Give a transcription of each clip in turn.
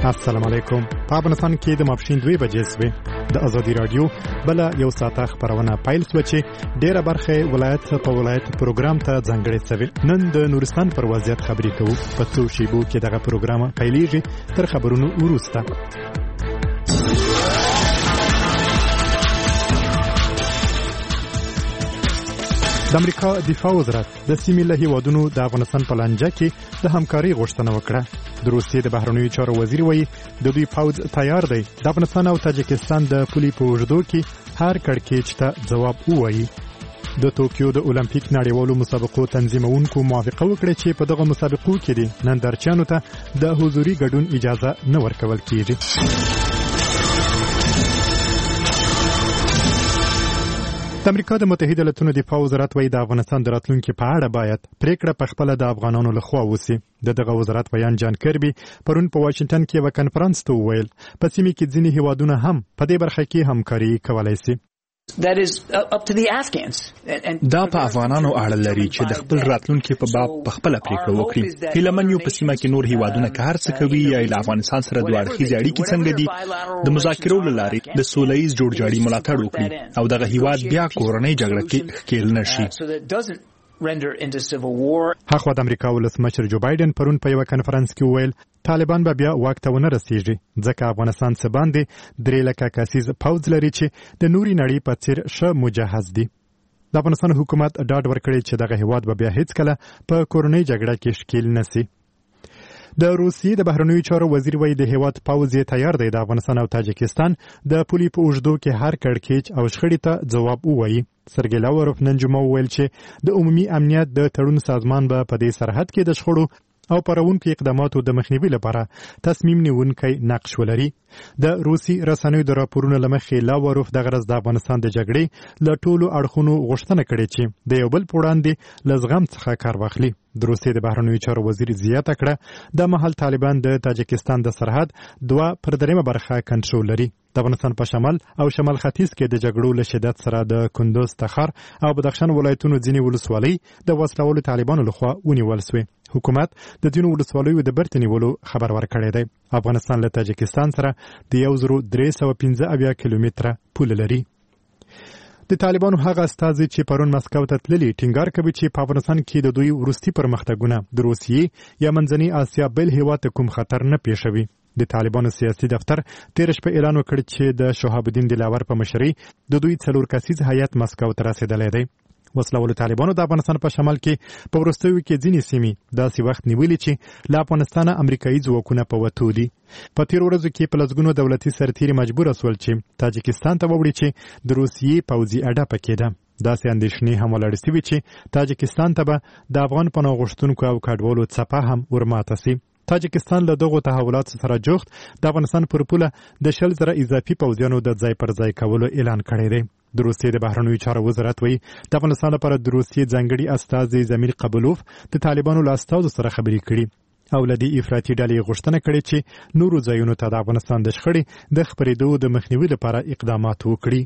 السلام علیکم. په افغانستان کې د ماپښین 2 بجې سوې د ازادي رادیو بل یو ساعته خبرونه پیل شوه چې ډیره برخه ولایت په ولایت پروګرام ته ځانګړې شوی. نن د نورستان پر وضعیت خبرې کوو. په څو شیبو کې دغه پروګرام پیلېږي. تر خبرونو وروسته د امریکا دفاع وزارت د سیمې له هیوادونو د افغانستان په لانجه کې د همکاري غوښتنه وکړه. د روسیې د بهرنیو چارو وزیر وایي د دوی پوځ تیار دی د افغانستان او تاجکستان د پولې په اوږدو کې هر کړکېچ ته ځواب ووایي. د توکیو د اولمپیک نړیوالو مسابقو تنظیمونکو موافقه وکړه چې په دغه مسابقو کې د نندارچیانو ته د حضوري ګډون اجازه نه ورکول کیږي. د امریکا د متحده ایالاتو دفاع وزارت وایي د افغانستان د راتلونکي په اړه باید پریکړه په خپل د افغانانو لخوا وسی. دغه وزارت بیان جان کربي پرون په واشنگټن کې یو کانفرنس ته وویل په سیمه کې ځینې هیوادونه هم په دې برخه کې همکاري کولای شي. That is up to the Afghans. دا په افغانانو اړه لري چې د خپل راتلونکي په باب په خپل پریکړه وکړي. هیلمن یو په سیمه کې نور هیوادونه که هر څه کوي یا د افغانستان سره دوه اړخیزې اړیکې څنګه دي د مذاکرو له لارې د سولهییز جوړجاړي ملاتړ وکړي او دغه هیواد بیا کورنۍ جګړه کې ښکېل نشي. هغه د امریکا ولسمشر جو بایدن پرون په یو کانفرنس کې وویل طالبان به بیا واک ته ونه رسیږي ځکه افغانستان څخه باندې 3 لک کسیز پوځ لري چې د نوري نړۍ په څیر ښه مجهز دي. د افغانستان حکومت ډاډ ورکړي چې دغه هیواد به بیا هیڅ کله په کورنۍ جګړه کې ښکېل نشي. د روسیې د بهرنیو چارو وزیر وایي د هیواد پوځ تیار دی د افغانستان او تاجکستان د پولې په اوږدو کې هر کړکېچ او شخړې ته ځواب ووایي. سرګی لاوروف نن جمعه وویل چې د عمومي امنیت د تړون سازمان به په دې سرحد کې د شخړو او پرونکو اقداماتو د مخنیوي لپاره تصمیم نیونکی نقش ولري. د روسي رسنیو د راپورونو لمخې لاوروف د غرض د افغانستان د جګړې له ټولو اړخونو غوښتنه کړې چې د یو بل په وړاندې له زغم څخه کار واخلي. د روسیې د بهرنیو چارو وزیر زیاته کړه د مهال طالبان د تاجکستان د سرحد 2/3 برخه کنټرول لري. د افغانستان په شمال او شمال ختیځ کې د جګړو له شدت سره د کندوز، تخار او بدخشان ولایتونو ځینې ولسوالۍ د وسلوالو طالبانو لخوا ونیول شوې. حکومت د دینو ولسوالیو د برته نیولو خبر ورکړی دی. افغانستان له تاجکستان سره د 1315 کیلومتره پوله لري. د طالبانو هغه استازي چې پرون مسکو ته تللي ټینګار کوي چې په افغانستان کې د دوی وروستي پرمختګونه د روسیې یا منځنۍ اسیا بل هیواد ته کوم خطر نه پیښوي. د طالبانو سیاسي دفتر تیر شپه اعلان وکړ چې د شهاب الدین دلاور په مشرۍ د دوی 4 کسیز هیئت مسکو ته رسیدلی دی. وسلوالو طالبانو د افغانستان په شمال کې په وروستیو کې ځینې سیمې داسې وخت نیولې چې له افغانستانه امریکایي ځواکونه په وتو دي. په تیر ورځو کې په لسګونو دولتي سرتیري مجبور شول چې تاجکستان ته ووړي چې د روسیې پوځي اډه پکې ده. داسې اندېښنې هم ولاړې شوې چې تاجکستان ته به د افغان پناه غوښتونکو او کډوالو څپه هم ورماته شي. تاجکستان له دغو تحولاتو سره جوخت د افغانستان پر پوله د 100,000 اضافي پوځیانو د ځای پر ځای کولو اعلان کړی دی. د روسیې د بهرنیو چارو وزارت وایي د افغانستان لپاره د روسیې ځانګړي استازي زمیر قبولوف د طالبانو له استازو سره خبرې کړي او له دې افراطي ډلې غوښتنه کړې چې نورو ځایونو ته د افغانستان د شخړې د خپرېدو د مخنیوي لپاره اقدامات وکړي.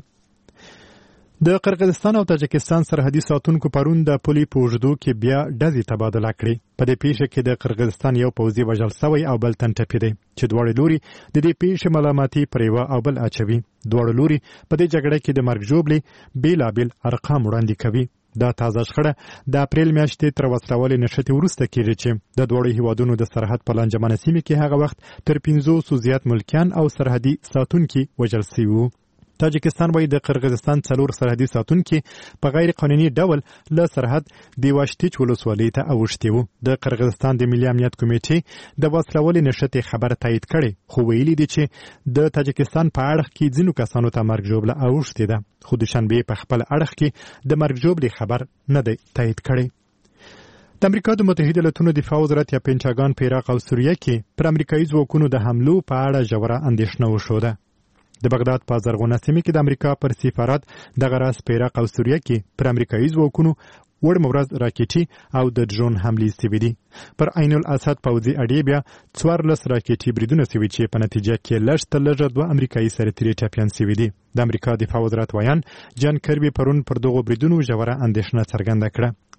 د قرغیزستان او تاجکستان سرحدي ساتونکو پرون د پولې په اوږدو کې بیا ډزې تبادله کړې. په دې پیښه کې د قرغیزستان یو پوځي وژل شوی او بل تن ټپي دی چې دواړه لوري د دې پیښې ملامتي پر یوه او بل اچوي. دواړه لوري په دې جګړه کې د مرګ ژوبلې بېلابېل ارقام وړاندې کوي. دا تازه شخړه د اپریل میاشتې تر وسلوالې نښتې وروسته کېږي چې د دواړو هیوادونو د سرحد په لانجمنه سیمې کې هغه وخت تر 500 زیات ملکیان او سرحدي ساتونکي وژل شوي وو. تاجکستان وایي د قرغیزستان 4 سرحدي ساتونکي په غیر قانوني ډول له سرحد د واشتیچ ولسوالۍ ته اوښتي وو. د قرغیزستان د ملي امنیت کمیټې د وسلوالې نښتې خبر تایید کړي خو ویلي دي چې د تاجکستان په اړخ کې ځینو کسانو ته مرګ ژوبله اوښتې ده خو دوشنبه په خپل اړخ کې د مرګ ژوبلې خبر نه دی تایید کړی. د امریکا د متحده ایالاتو دفاع وزارت یا پینټاګان په عراق او سوریه کې پر امریکایي ځواکونو د حملو په اړه ژوره اندېښنه وښوده. د بغداد په زرغونه سیمه کې د امریکا پر سفارت دغه راز په عراق او سوریه کې پر امریکایي ځواکونو وړم ورځ راکېټي او د ډرون حملې شوې دي. پر عین الاسد پوځي اډې بیا 14 راکېټي بریدونه شوي چې په نتیجه کې لږ تر لږه 2 امریکایي سرتیري ټپیان شوي دي. د امریکا دفاع وزارت وایان جان کربي پرون پر دغو بریدونو ژوره اندېښنه څرګنده کړه.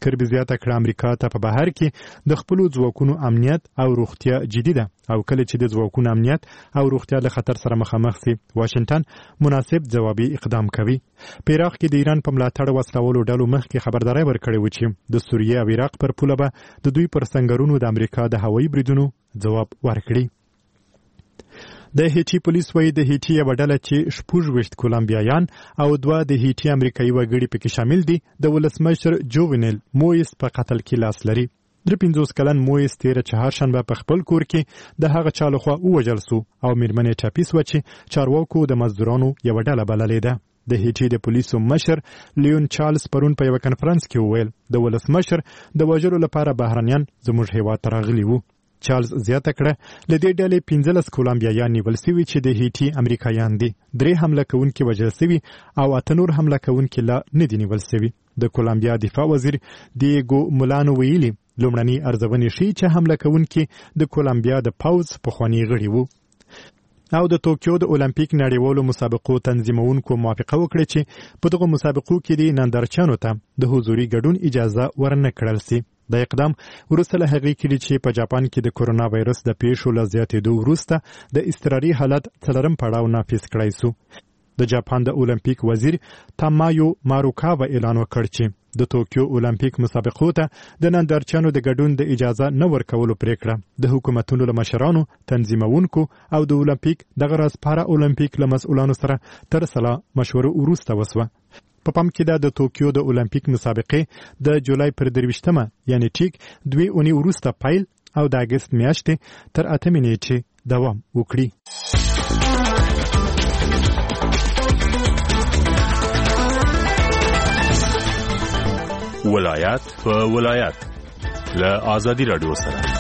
کربي زیاته کړه امریکا ته په بهر کې د خپل ځواکونو امنیت او روغتیا جدي ده او کله چې د ځواکونو امنیت او روغتیا له خطر سره مخامخ سي واشنگټن مناسب جوابي اقدام کوي. په عراق کې د ایران په ملاتړ وسلوالو ډلو مخکې خبرداري ورکړې و چې د سوریه او عراق پر پوله به د دوی پر سنگرونو د امریکا د هوایي بریدونو جواب ورکړي. د هیټي پولیس وایي د هیټي یو ډله چې 26 کولمبیایان او 2 د هیټي امریکایي وګړي پکې شامل دي د ولسمشر جوونیل مویس په قتل کې لاس لري. 53 کلن مویس تیر چهارشنبه په خپل کور کې د هغه چا لخوا ووژل سو او میرمنې ټاپیس و چې چارواکو د مزدورانو یو ډله بللې ده. د هیټي د پولیسو مشر لیون چارلز پرون په یو کنفرانس کې وویل د ولسمشر د وژلو لپاره بهرنیان زموږ هیواد ته راغلي وو. چارلز زیاته کړه له دې ډلې 15 کولمبیایان نیول شوي چې د هیټي امریکایان دي. 3 حمله کوونکي وژل شوي او 8 نور حمله کوونکي لا نه دي نیول شوي. د کولمبیا دفاع وزیر دیګو مولانو ویلي لومړني ارزونې ښیي چې حمله کوونکي د کولمبیا د پوځ پخواني غړي وو. او د توکیو د اولمپیک نړیوالو مسابقو تنظیمونکو موافقه وکړه چې په دغه مسابقو کې د نندارچیانو ته د حضوري ګډون اجازه ورنه کړل شي. د اقدام وروسته له هغې کې چې په جاپان کې د کورونا وایرس د پیښو له زیاتېدو وروسته د اضطراري حالت څلورم پړاو نافذ کړی سو. د جاپان د اولمپیک وزیر تامایو ماروکاوا اعلان وکړ چې د توکیو اولمپیک مسابقو ته د نندارچیانو د ګډون د اجازه نه ورکولو پریکړه د حکومتونو له مشرانو تنظیمونکو او د اولمپیک دغه راز پارا اولمپیک له مسؤلانو سره تر سلا مشورو وروسته وسوه. په پام کې د توکیو د اولمپیک مسابقې د جولای پر 23مه یعنی ټیک 2 اونۍ وروسته پیل او د اگست میاشتې تر 8 نیټې دوام وکړي. ولایت په ولایت له آزادی رادیو سره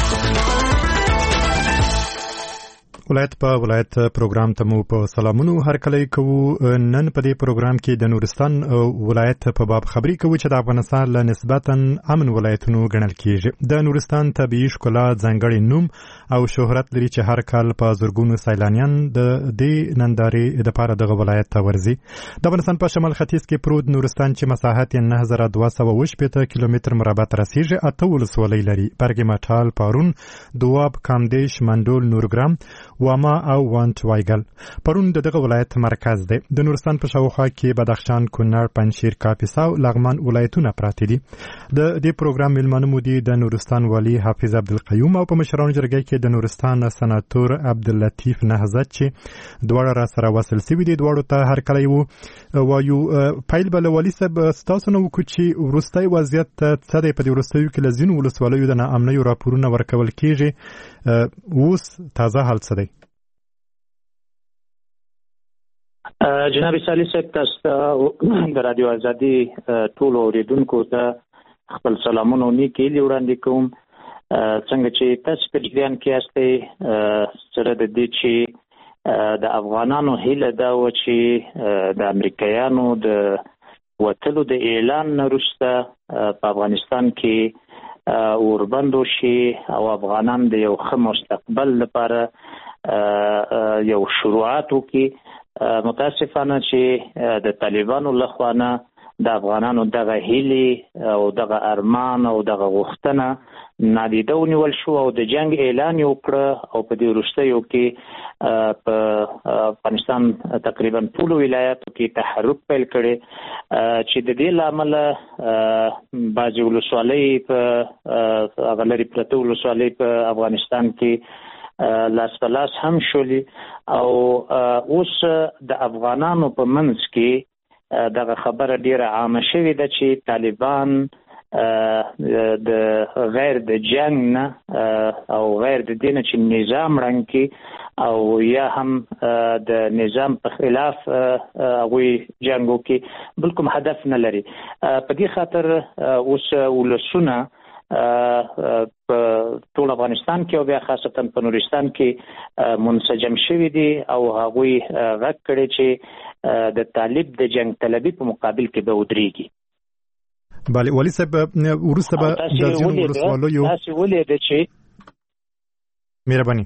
ولایت په ولایت پروګرام ته مو په سلامونو هرکلی کوو. نن په دې پروګرام کې د نورستان ولایت په باب خبري کوو چې د افغانستان له نسبتاً امن ولایتونو ګڼل کیږي. د نورستان طبیعي ښکلا ځانګړی نوم او شهرت لري چې هر کال په زرګونو سیلانیان د دې نندارې لپاره دغه ولایت ته ورځي. د افغانستان په شمال ختیځ کې پروت نورستان چې مساحت یې 9218 کیلومتر مربع ته رسیږي 8 ولسوالۍ لري: برګ مټال، پارون، دواب، کامدیش، منډول، نورګرام، واما او وانت وایګل. پرون دغه ولایت مرکز دی. د نورستان په شاوخوا کې بدخشان، کونړ، پنجشیر، کاپیسا او لغمان ولایتونه پراته دي. د دې پروګرام ملمنو مو دي د نورستان والی حافظ عبدالقیوم او په مشرانو جرګه کې د نورستان سناتور عبداللطیف نهضت چې دواړه را سره وصل شوي دي. دواړو ته هرکلی وایو. پیل به له والي صاحب ستاسو نه وکړو چې وروستی وضعیت څه دی. په دې وروستیو کې له ځینو ولسوالیو د ناامنیو راپورونه ورکول کېږي. اوس تازه حال څه دی؟ جناب سالی صاحب تاسو د رادیو ازادي ټول اوریدونکو ته خپل سلامونه او نیکی وړاندې کوم. څنګه چې تاسو په جریان کې یاستئ سره د دې چې د افغانانو هیله دا و چې د امریکایانو د وتلو د اعلان وروسته په افغانستان کې اوربندو شي او افغانان د یو ښه مستقبل لپاره یو شروعات وکړي. متاسفانه چې د طالبانو لخوا نه د افغانانو دغه هیلې او دغه ارمان او دغه غوښتنه نادیده ونیول شو او د جنگ اعلان یې وکړه او په دې وروستیو کې په افغانستان تقریبا ټولو ولایاتو کې تحرک پیل کړي چې د دې له امله بعضې ولسوالۍ په هغه لرې پرته ولسوالۍ په افغانستان کې لاس په لاس هم شولي او اوس د افغانانو په منځ کې دغه خبره ډیره عامه شوې ده چې طالبان د غیر د جنگ نه او غیر د دې نه چې نظام ړنګ کړي او یا هم د نظام په خلاف هغوی جنګ وکړي بل کوم هدف نه لري. په دې خاطر اوس ولسونه په ټول افغانستان کې او بیا خاصتا په نورستان کې منسجم شوي دي او هغوی غږ کړي چې د طالب د جنگ طلبي په مقابل کې به ودرېږي. بله والي صاحب وروسته به د ځینو ولسوالیو تاسې ولیده چې مهرباني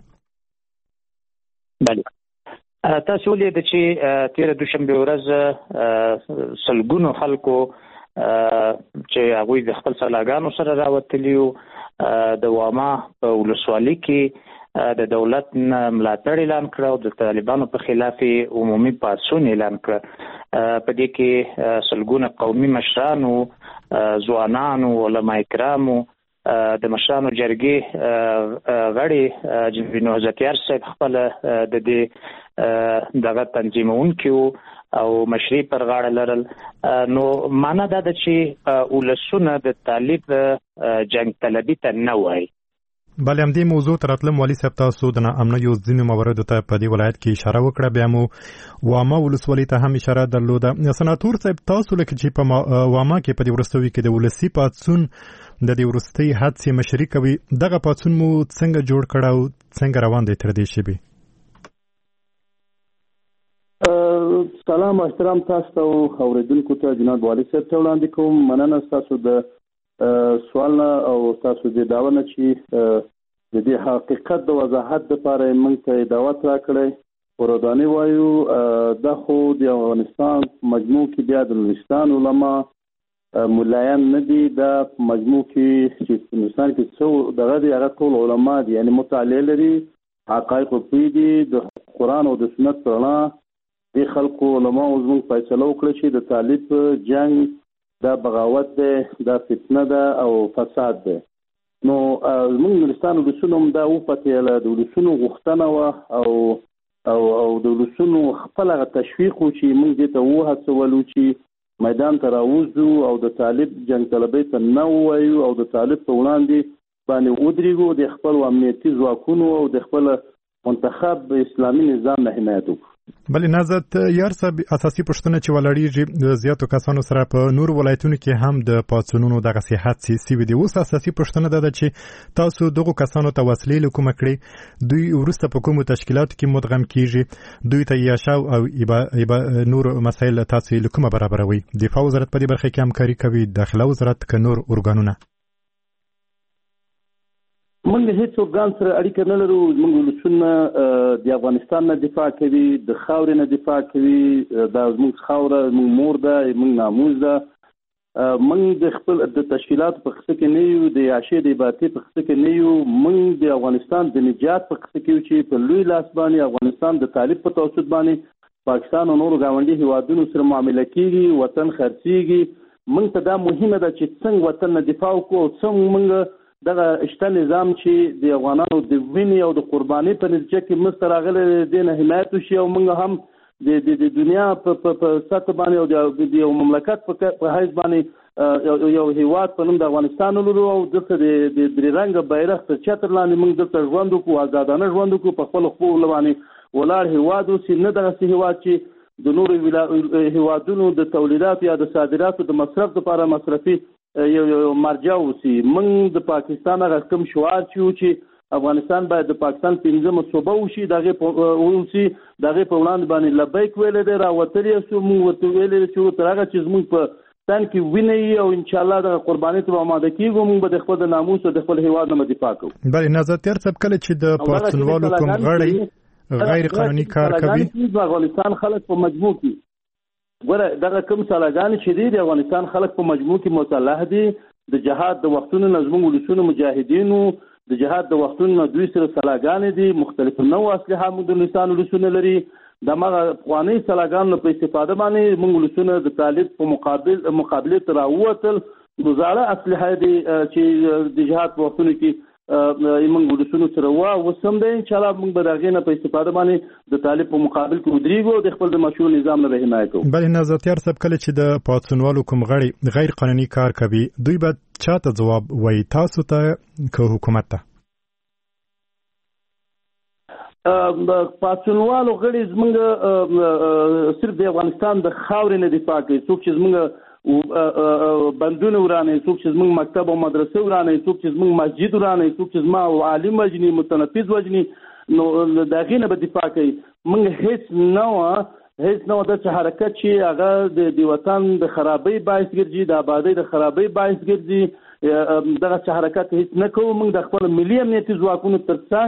بله تاسې ولیده چې تېره دوشنبې ورځ سلګونو خلکو چې هغه د خپل سلاګانو سره راوتلیو د واما په ولسوالۍ کې د دولت ملاتړ اعلان کړ او د طالبانو په خلاف عمومي پاڅون اعلان کړ. په دې کې سلګونه قومي مشرانو، ځوانانو، علما کرامو، د مشرانو جرګې غړي جنبي نوزتیار صاحب خپل د دې دغه تنظیمونکي او مشري پر غاړه لرل. نو معنا دا ده چې ولسونه د طالب جنگ طلبي ته نه وایي. بله همدې موضوع ته راتلم والي صاحب، تاسو د ناامنیو ځینو مواردو ته په دې ولایت کې اشاره وکړه، بیا مو واما ولسوالۍ ته هم اشاره درلوده. سناتور صاحب، تاسو لکه چې په واما کې په دې وروستیو کې د ولسي پاڅون د دې وروستۍ حادثې مشري کوي، دغه پاڅون مو څنګه جوړ کړ او څنګه روان دی تر دې شیبې؟ سلام او احترام تاسو ته او اوریدونکو ته جناب والي صاحب ته وړاندې کوم. مننه تاسو د سوال او تاسو د داونه چې د دې حقیقت د وضاحت لپاره موږ ته دعوت راکړی. وروداني وایو دا خو د افغانستان مجموع کې بیا د نورستان علما ملایان نه دي، دا مجموع کې چې نورستان کې څو دغه دي هغه ټول علما دي، یعنی مطالعه لري، حقایق پوهېږي، د قرآن او د سنت په رڼا د خلکو علما او زموږ فیصله وکړه چې د طالب جنگ دا بغاوت دی، دا فتنه ده او فساد دی. نو زموږ نورستان ولسونو هم دا وپتېله، د ولسونو غوښتنه وه او د ولسونو خپل هغه تشویق و چې موږ دې ته وهڅولو چې میدان ته راوځو او د طالب جنگ طلبۍ ته نه ووایو او د طالب په وړاندې باندې ودرېږو، د خپل امنیتي ځواکونو او د خپل منتخب اسلامي نظام نه حمایت وکړو. بله نازت یار صاحب، اساسي پوښتنه چې ولاړیږي د زیاتو کسانو سره په نور ولایتونو کې هم د پاڅونونو دغه صحت سوي دي. اوس اساسي پوښتنه ده چې تاسو دغو کسانو ته وسلې له کومه کړې، دوی وروسته په کومو تشکیلاتو کې مدغم کیږي، دوی ته یاشاو او نور مسایل تاسو له کومه برابروي؟ دفاع وزارت په دې برخه کې همکاري کوي، داخله وزارت که نور ارګانونه؟ موږ هیڅ ارګان سره اړیکه نه لرو. موږ ولسونه د افغانستان نه دفاع کوي، د خاورې نه دفاع کوي، دا زموږ خاوره، زموږ مور ده، موږ ناموز ده. موږ د خپل د تشکیلاتو په قصه کې نه یو، د عاشې د عبادتي په قصه کې نه یو. موږ د افغانستان د نجات په قصه کې یو چې په لوی لاس باندې افغانستان د طالب په توسط باندې پاکستان او نورو ګاونډي هیوادونو سره معامله کیږي، وطن خرڅیږي. موږ ته دا مهمه ده چې څنګه وطن نه دفاع وکړو، څنګه موږ دغه شته نظام چې د افغانانو د وینې او د قربانۍ په نتیجه کې مست راغلی دی نه حمایت وشي او موږ هم د دنیا په سطح باندې او د یو مملکت په حیث باندې یو هیواد په نوم د افغانستان ولرو او دلته د درې رنګه بیرغ تر چتر لاندې موږ دلته ژوند وکړو، ازادانه ژوند وکړو، په خپلو خپلو باندې ولاړ هیواد اوسي، نه دغسې هیواد چې د نورو هیوادونو د تولیداتو یا د صادراتو د مصرف لپاره مصرفي یو مرجع اوسي. موږ د پاکستان هغه کوم شعار چې افغانستان باید د پاکستان 15مه صوبه وشي، دغه اوسي، دغه په وړاندې باندې لبیک ویلې دی، راوتلی سو. موږ ورته ویلې چې تر هغه چې زموږ په تن کې وینئ او انشاءالله د قربانۍ ته آماده کېږو، موږ به د خپل د ناموس او د خپل هیواد نه دفاع کوو. بله نازت یار صاحب، کله چې د پاڅونوالو کوم غړی غیر قانوني کار کوي، د افغانستان خلک په مجموع کې ګوره دغه کوم سلاګانې چې دي، د افغانستان خلک په مجموع کې مسلح دي. د جهاد د وختونو نه زموږ ولسونو مجاهدینو د جهاد د وختونو نه دوی سره سلاګانې دي، مختلف نوع اسلحه موږ د افغانستان ولسونه لري. دغه افغاني سلاګانو په استفاده باندې موږ ولسونه د طالب په مقابله ته راووتل. زاړه اسلحه دي چې د جهاد په وختونو کې موږ ولسونو سره وسم دی. انشاءالله موږ به د هغې نه په استفاده باندې د طالب په مقابل کې ودرېږو، د خپل د مشروع نظام نه به حمایه کوو. بلې نازتیار صاحب، کله چې د پاڅونوالو کوم غړي غیر قانوني کار کوي، دوی به چا ته ځواب وایي، تاسو ته که حکومت ته؟ پاڅونوالو غړي زموږ صرف د افغانستان د خاورې نه دفاع کوي. څوک چې زموږ بندونه ورانوي، څوک چې زموږ مکتب او مدرسه ورانوي، څوک چې زموږ مسجد ورانوي، څوک چې زما عالم وجني، متنفذ وجني، نو د هغې نه به دفاع کوي. موږ هیڅ نه و داسې حرکت چې هغه د وطن د خرابۍ باعث ګرځي، د آبادۍ د خرابۍ باعث ګرځي، دغسې حرکت هیڅ نه کوو. موږ د خپل ملي امنیتي ځواکونو تر څنګ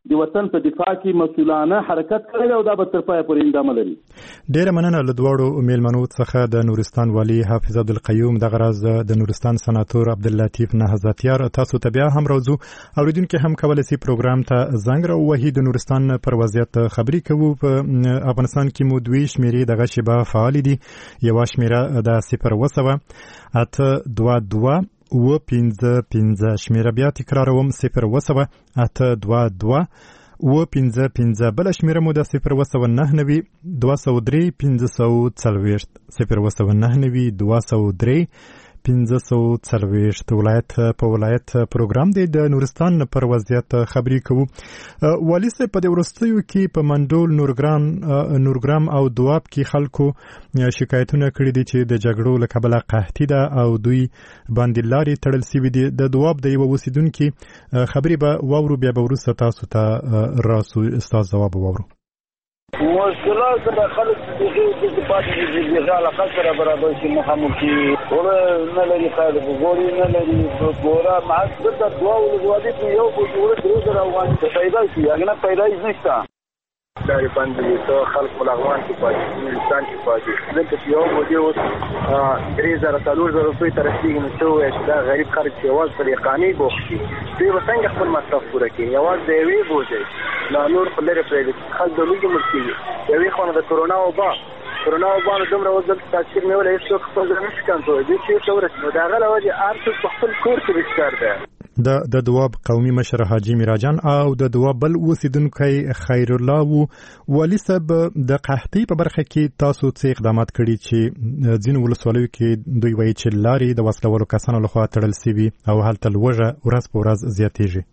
د وطن په دفاع کې مسؤلانه حرکت کړی دی او دا به تر پایه پورې ادامه لري. ډېره مننه له دواړو میلمنو څخه د نورستان والي حافظ عبدالقیوم، دغه راز د نورستان سناتور عبداللطیف نهضتیار. تاسو ته بیا هم راوځو، اوریدونکي هم کولی شي پروګرام ته زنګ راووهي. د نورستان پر وضعیت خبرې کوو. په افغانستان کې مو دوی شمیرې دغه شیبه فعالې دي. یوه شمیره د 0 822 و55 شمیره بیا تکراروم 0 822 و55 بل شمیره مو د 0 203 540 0 203 540 ولایت په ولایت پروګرام دی. د نورستان پر وضعیت خبرې کوو. والي صاحب، په دې وروستیو کې په منډول، نورګرام او دواب کې خلکو شکایتونه کړي دي چې د جګړو له کبله قحطي ده او دوی باندې لارې تړل سوي دي. د دواب د یوه اوسیدونکي خبرې به واورو، بیا به وروسته تاسو ته راسو ستاسو ځواب واورو. مشکلات د خلک د پاتې دي علاقه سره برابر شي مخامخي نه لري خیر وګوري نه لري ګورا ما د دوا ولودي په یو په جوړه درو روان ته پیدا شي هغه پیدا نشته داري باندې ته خلک ملغوان کې پاتې انسان کې پاتې دلته یو مودي اوس 3000 روپۍ تر رسیدي نو څو دا غریب خلک چې واز پر یقیني بوختي دوی وسنګ خپل مصرف پوره کوي یواز دی وی بوځي نو نور په لري پرې خلک د لوګي مشکل یوي خو د کورونا وبا دومره وزل تاثیر نه ولې څوک خپل نه کنټرول دي چې څورس نو دا غلا وجه ارته خپل کور کې بشکار ده. د دواب قومي مشر حاجی میراجان او د دواب بل اوسیدونکی خیر الله وو. والي صاحب، د قحطۍ په برخه کې تاسو څه اقدامات کړي چې ځینو ولسوالیو کې دوی وایي چې لارې د وسلوالو کسانو لخوا تړل سوي او هلته لوږه ورځ په ورځ زیاتېږي؟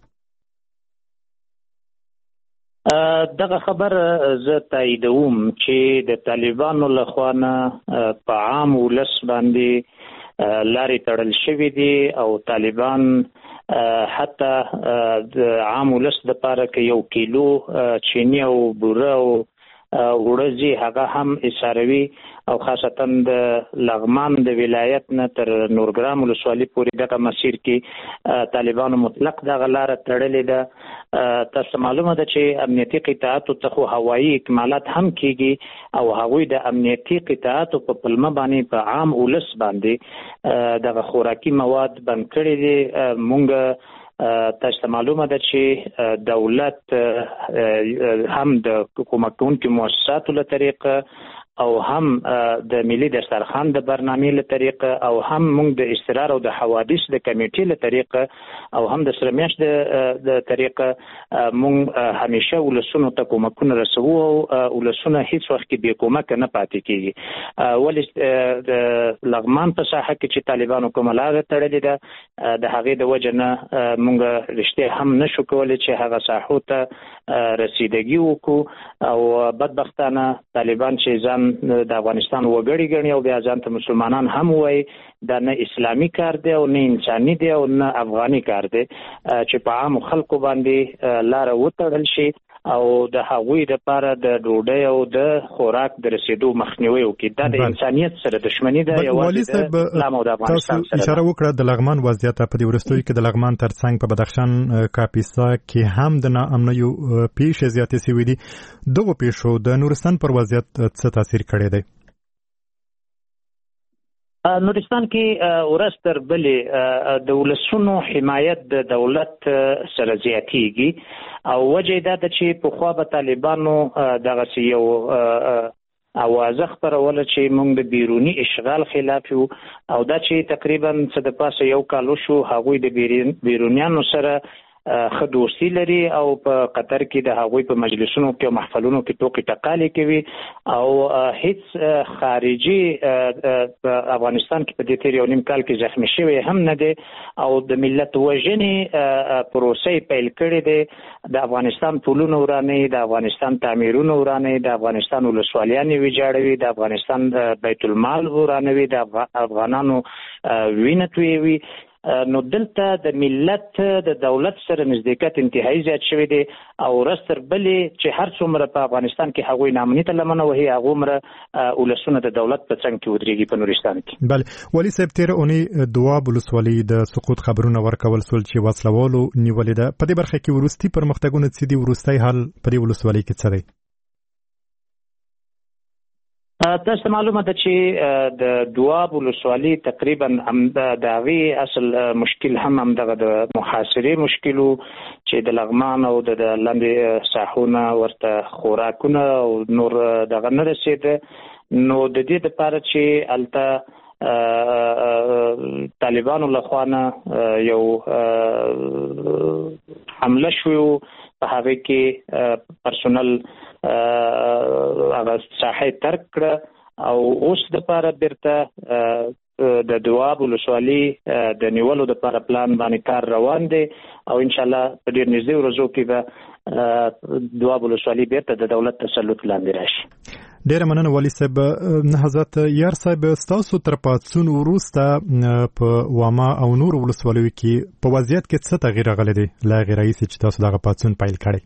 دغه خبر زه تاییدوم چې د طالبانو لخوا نه په عام ولس باندې لارې تړل شوي دي او طالبان حتی د عام ولس لپاره کې 1 کیلو چینی او بوره او ورځي هغه هم اساروي او خاصتا د لغمان د ولایت نه تر نورګرام ولسوالۍ پورې دغه مسیر کې طالبانو مطلق دغه لاره تړلې ده. تاسو معلومه ده چې امنیتي قطاعاتو ته هوایي اکمالات هم کیږي او هغوی د امنیتي قطاعاتو په پلمه باندې په عام ولس باندې دغه خوراکي مواد بند کړي دي. مونږ تاسو معلومه ده چې دولت هم د حکومت کوونکو مؤسساتو له طریقه او هم د ملي دسترخوان د برنامې له طریقه او هم موږ د استقرار او د حوادث د کمیټې له طریقه او هم د سرمیاش د طریقه موږ همیشه ولسونو ته کومکونه رسوو او ولسونه هیڅ وخت کې بې کومکه نه پاتې کیږي. ولې د لغمان په ساحه کې چې طالبانو کومه لاره تړلې ده د هغې د وجه نه موږ رښتیا هم نشو کولی چې هغه ساحو ته رسیدګي وکړو او بدبختانه طالبان چې ځان د افغانستان وګړي ګڼي او بیا ځان ته مسلمانان هم وایي دا نه اسلامي کار دی او نه انساني دی او نه افغاني کار دی چې په عامو خلکو باندې لاره وتړل شي او د هغوی لپاره د ډوډۍ او د خوراک د رسیدو مخنیوي وکړي. دا د انسانیت سره دښمني ده یوازې د اسلام او د افغانستان سره. اشاره وکړه د لغمان وضعیت په دې وروستیو کې د لغمان ترڅنګ په بدخشان کاپیسا کې هم د ناامنیو پیښې زیاتې شوې دي. دغو پیښو د نورستان پر وضعیت څه تاثیر کړی دی؟ نورستان کې ورځ تر بلې د ولسونو حمایت د دولت سره زیاتېږي او وجه دا ده چې پخوا به طالبانو دغسې یو اوازه خپروله چې موږ د بیروني اشغال خلاف یو او دا چې تقریبا څه د پاسه 1 کال وشو هغوی د بیرونیانو سره ښه دوستي لري او په قطر کې د هغوی په مجلسونو کې او محفلونو کې ټوکې ټقالې کوي او هیڅ خارجي په افغانستان کې په دې تیر 1.5 کال کې زخمي شوی هم نه دی او د ملت وژنې پروسې پیل کړې دی. د افغانستان پولونه ورانوي، د افغانستان تعمیرونه ورانوي، د افغانستان ولسوالیانې ویجاړوي، د افغانستان بیت المال ورانوي، د افغانانو وینه تویوي نو دلته د ملت د دولت سره نزدېکت انتهایی زیات شوی دی او رستر بلې چې هر څومره په افغانستان کې هغوی نامنیته لمنه وهي هغومره ولسونه د دولت په څنګ کې ودرېږي په نورستان کې. بله ولي صاحب تېره اونۍ دواب ولسوالۍ د سقوط خبرونه ورکول سول چې وسلوالو نیولې ده. په دې برخه کې وروستي پرمختګونه څه دي؟ وروستی حال په دې ولسوالۍ کې څه دی؟ تاسو معلومه ده چې د دواب ولسوالۍ تقریبا د هغې اصل مشکل هم همدغه د محاصرې مشکل و چې د لغمان او د لاندې ساحونه ورته خوراکونه او نور دغه نه رسېده. نو د دې دپاره چې هلته طالبانو لخوا نه یو حمله شوی په هغې کې پرسونل هغه ساحه ترک کړه او اوس دپاره بیرته د دواب ولسوالۍ د نیولو دپاره پلان باندې کار روان دی او انشاءالله په ډېر نږدې ورځو کې به دواب ولسوالۍ بیرته د دولت تسلط لاندې راشي. ډیره مننه والي صاحب. حضرت یار صاحب ستاسو تر پاتسون وروسته په واما او نور ولسوالیو کې په وضعیت کې څه تغییر راغلی دی له هغې راهیسې چې تاسو دغه پاتسون پیل کړی؟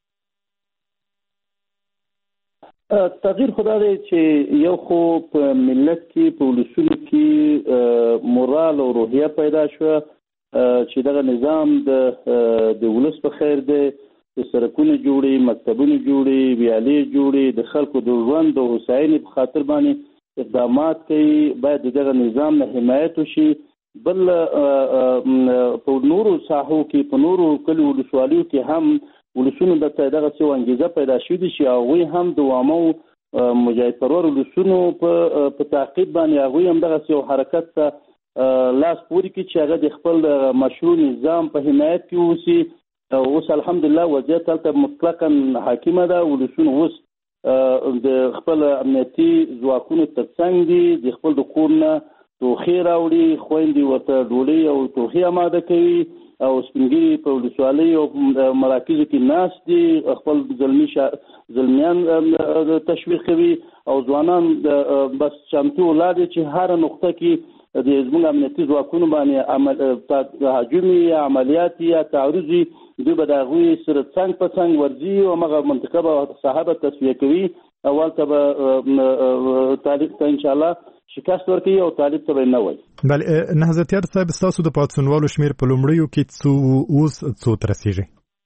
تغییر خدا دی چې یو خو په ملت کې په ولسونو کې مورال او روحیه پیدا شوه چې دغه نظام د ولس په خیر دی، سړکونه جوړي، مکتبونه جوړي، ویالې جوړي، د خلکو د ژوند د هوساینې په خاطر باندې اقدامات کوي. باید دغه نظام نه حمایت وشي. بل په نورو ساحو کې په نورو کلیو ولسوالیو کې هم ولسونو د دغه څه انګیزه پیدا شوې دي چې هغوی هم د وامو مجاهد پرور ولسونو په تعقیب باندې هغوی هم دغه څه حرکت ته لاس پورې کړي چې هغه د خپل مشروع نظام په حمایت کې اوسي. اوس الحمدلله وضعیت هلته مطلقا حاکمه ده. ولسونه اوس د خپل امنیتي ځواکونو تر څنګ دي، د خپل د کور نه توخې راوړي، خویندې ورته ډوډۍ او توخې اماده کوي او سپینګیري په ولسوالۍ او مراکزو کې ناست دي، خپل زلمیان تشویق کوي او ځوانان بس چمتو ولاړ دي چې هره نقطه کې د زموږ امنیتي ځواکونو باندې هجومي یا عملیاتي یا تعرضي دوی به د هغوی سره څنګ په څنګ ورځي او هغه منطقه به ساحه به تصفیه کوي. اول ته به طالب ته انشاءالله شکست ورکوي او طالب ته به نه وایي. بله نهضت یار صاحب ستاسو د پاتسونوالو شمېر په لومړیو کې اوس څو ته رسېږي؟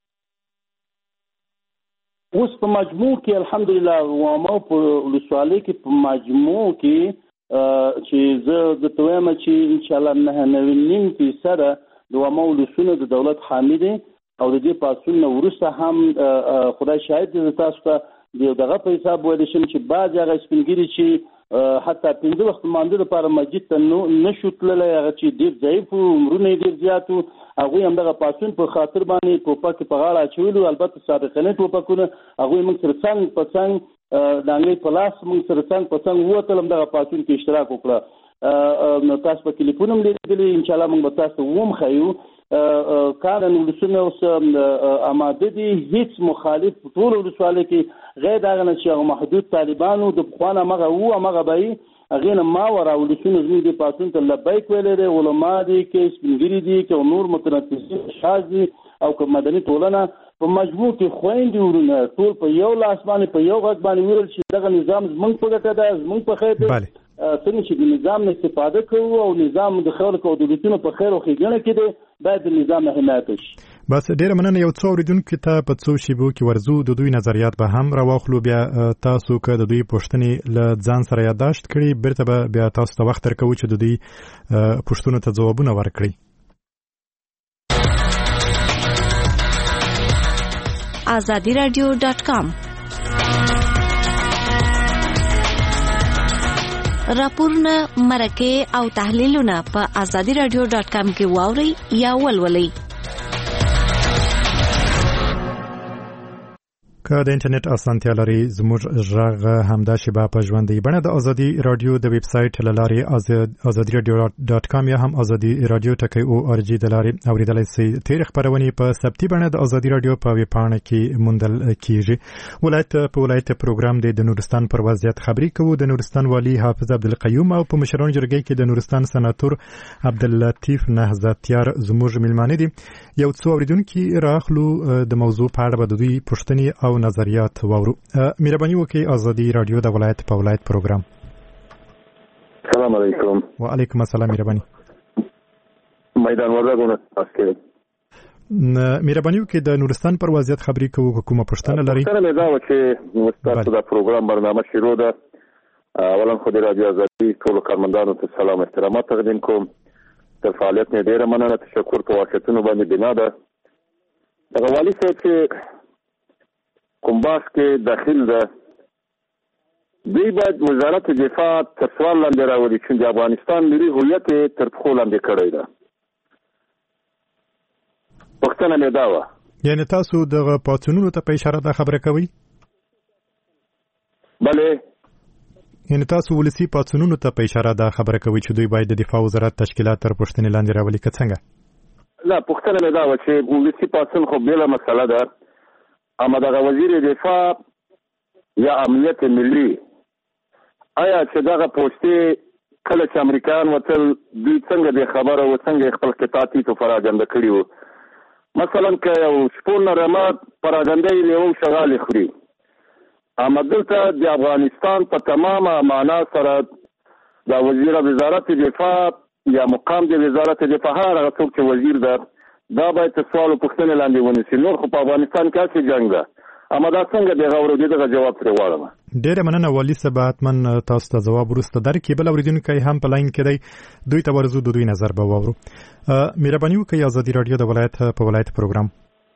اوس په مجموع کې الحمدلله واما په ولسوالۍ کې په مجموع کې چې زه درته وایم چې انشاءالله 9.5% د واما ولسونه د دولت حامي دي او د دې پاتسون نه وروسته هم خدای شاهد دی تاسو ته دغه په حساب ویلی شم چې بعضې هغه سپینګیري چې حتی 5 وخت مانځه لپاره مسجد ته نشو تللی، هغه چې ډېر ضعیف وو، عمرونه یې ډېر زیات وو، هغوی هم دغه پاتسون په خاطر باندې ټوپک په غاړه اچولي وو. البته سابقني ټوپکونه هغوی موږ سره څنګ په څنګ د انګرېز په لاس موږ سره څنګ په څنګ ووتل، هم دغه پاتسون کې اشتراک وکړه. تاسو په کلیپونه هم لیدلي، انشاءالله موږ به تاسو ته وښیو. کارن ولسونه اوس آماده دي، هیڅ مخالف ټول ولسوالۍ کې غیر دغه نه چې هغه محدود طالبانو د پخوانه همغه وو همغه به یې هغې نه ماوره ولسونه زموږ دې پاتسون ته لبیک ویلی دی. علما دي که سپینګیري دي که نور متنفسین اشخاص دي او که مدني ټولنه په مجموع کې خویندې ورونه ټول په یو لاس باندې په یو غږ باندې ویل چې دغه نظام زموږ په ګټه ده، زموږ په خیر دی. څنګه چې د نظام نه استفاده کوو او نظام د خلکو او دولتونو په خیر او ښېګڼه کې دی، باید د نظام نه حمایت وشي. بس ډیره مننه. یو څو اورېدونکو ته په څو شیبو کې ورځو د دوی نظریات به هم راواخلو. بیا تاسو که د دوی پوښتنې له ځان سره یادداشت کړي بیرته به بیا تاسو ته وخت درکوو چې د دوی پوښتنو ته ځوابونه ورکړئ. azadiradio.com راپورونه، مرکې او تحلیلونه په azadiradio.com کې واورئ یا ولولئ. که د انټرنیټ اسانتیا لري زموږ ژغ همدا شیبه په ژوندۍ بڼه د ازادي رادیو د ویب سټ لاري azadiradio.com یا هم azadi radio .org د لاري اوریدلای شئ. تیر خبرونه په سبتي بڼه د ازادي رادیو په ویب پاڼه کې موندل کیږي. ولایت پروګرام د نورستان پر وضعیت خبري کوو. د نورستان والی حافظ عبدالقیوم او په مشران جرګې کې د نورستان سناتور عبداللطیف نهضتیار زموږ ملمانه دي. یو څو اوریدونکو راخلو د موضوع په اړه د دوی پوښتنې او نظریات واورو. مهرباني وکړئ ازادي رادیو د ولایت په ولایت پروګرام. السلام علیکم. وعلیکم السلام. مهرباني میدان وردګونه تاسو مهرباني وکړئ د نورستان پر وضعیت خبري کوو. کومه پوښتنه لري؟ پوښتنه دا و چې مستقل د پروګرام برنامه شروع ده. اولا خو د رادیو ازادي ټول کارمندانو ته سلام احترامات تقدیم کوم. تر فعالیت نه ډیره مننه. تشکر په واقعیتونو باندې بنا ده. دغه والی صاحب چې کوم باس کې داخل ده دوی باید وزارت دفاع تر سوال لاندې راولي چې د افغانستان ملي هویت تر پښو لاندې کړی ده. پوښتنه مې دا وه یعنې تاسو دغه پاڅونونو ته په اشاره دا خبره کوئ؟ بلې یعنې تاسو ولسي پاڅونونو ته په اشاره دا خبره کوئ چې دوی باید د دفاع وزارت تشکیلات تر پوښتنې لاندې راولي که څنګه؟ نه پوښتنه مې دا وه چې ولسي پاڅون خو بېله مسله ده. اما دغه وزیر دفاع یا امنیت ملي آیا چې دغه پوسټې کله چې امریکایان وتل دوی څنګه د خبره و څنګه خپل قطعاتي تو فراګنده کړي وو؟ مثلا که یو شپون رمه فراګنده یې لیو شغالې خوري. اما دلته د افغانستان په تمامه معنا سره د وزیر وزارت دفاع یا مقام د وزارت دفاع هغه څوک چې وزیر ده دا باید سوال او پوښتنه لاندې ونیسي. نور خو په افغانستان کې څه جنگ ده. اما دا څنګه دی غوړو دغه جواب ترې غواړم. ډیره مننه والی صاحب. حتمن تاسو ته جواب وروسته درکې. بل اوریدونکو هم په لاین کې دی دوی ته ورزو دوی نظر به واورو. مهرباني وکړئ ازادي رادیو د ولایت په ولایت پروګرام.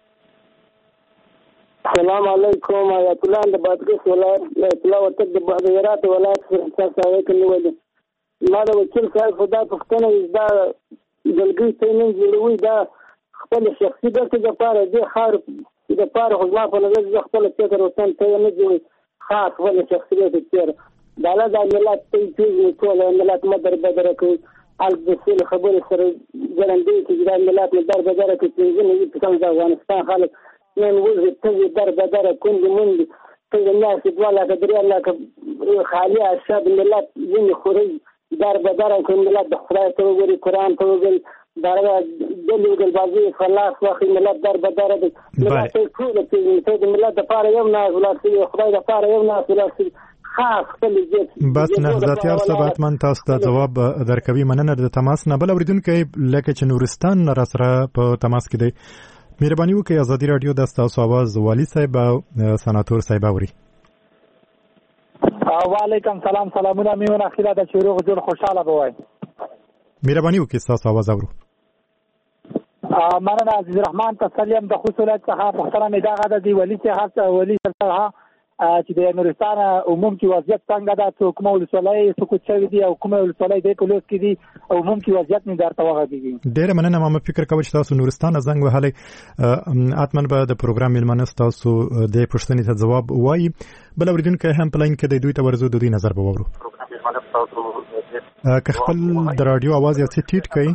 السلام علیکم. آیت الله د بادغیس ولایت اطلاع ورته د هرات ولایت څخه وکړل. ما د وکیل صاحب خدا پښتنه دا دلګي تینن جوړوي دا خپل شخصي ګټه لپاره د خار د پاره خو ما په نظر د خپل فکر وسن ته نه جوړي خاص خپل شخصي ګټه دا لا د ملت ته چې ټول ملت مدر بدر کوي ال د خبرې سره ګرندې چې د ملت مدر بدر کوي چې نه په څنګه افغانستان خلک نن وځي ته در بدر کوي مونږ ته الناس ولا قدر الله خالي اشاد ملت ځنه خوري در بدر کوي ملت د خدای ته وګوري قران ته وګوري دغه دلګل بازي خلاص واخی ملت در بدر د ملت ټول ته د ملت لپاره یو نه ولاسي خدای لپاره یو نه ولاسي خاص خپل دې بس نهضتیار صاحب حتمن تاسو ته جواب درکوي. مننه د تماس نه. بل اوریدونکو لکه چې نورستان را سره په تماس کې دی. مهرباني وکړئ ازادي رادیو د تاسو आवाज والی صاحب او سناتور صاحب اوري. وعلیکم سلام. سلامونه میونه اخیرا د شروع جوړ خوشاله بوای. مهرباني وکړئ تاسو आवाज اورو. مننه عزیز الرحمن. تسلیم د خصوصیت څخه پښتنه مې دا غدا دی ولی څخه ولی څخه چې د نورستان عموم کې وضعیت څنګه ده څو کومه ولسوالۍ سقوط شوی دی او کومه ولسوالۍ د کلوس کې دي عموم کې وضعیت نه درته وغږیږي. ډیره مننه. ما فکر کوم چې تاسو نورستان زنګ وهلې اتمن به د پروګرام ملمنه تاسو د پښتنې ته جواب وایي. بل اوریدونکو هم پلاین کې دوی ته ورزو دوی نظر به وورو. که خپل د رادیو आवाज یې ټیټ کړئ.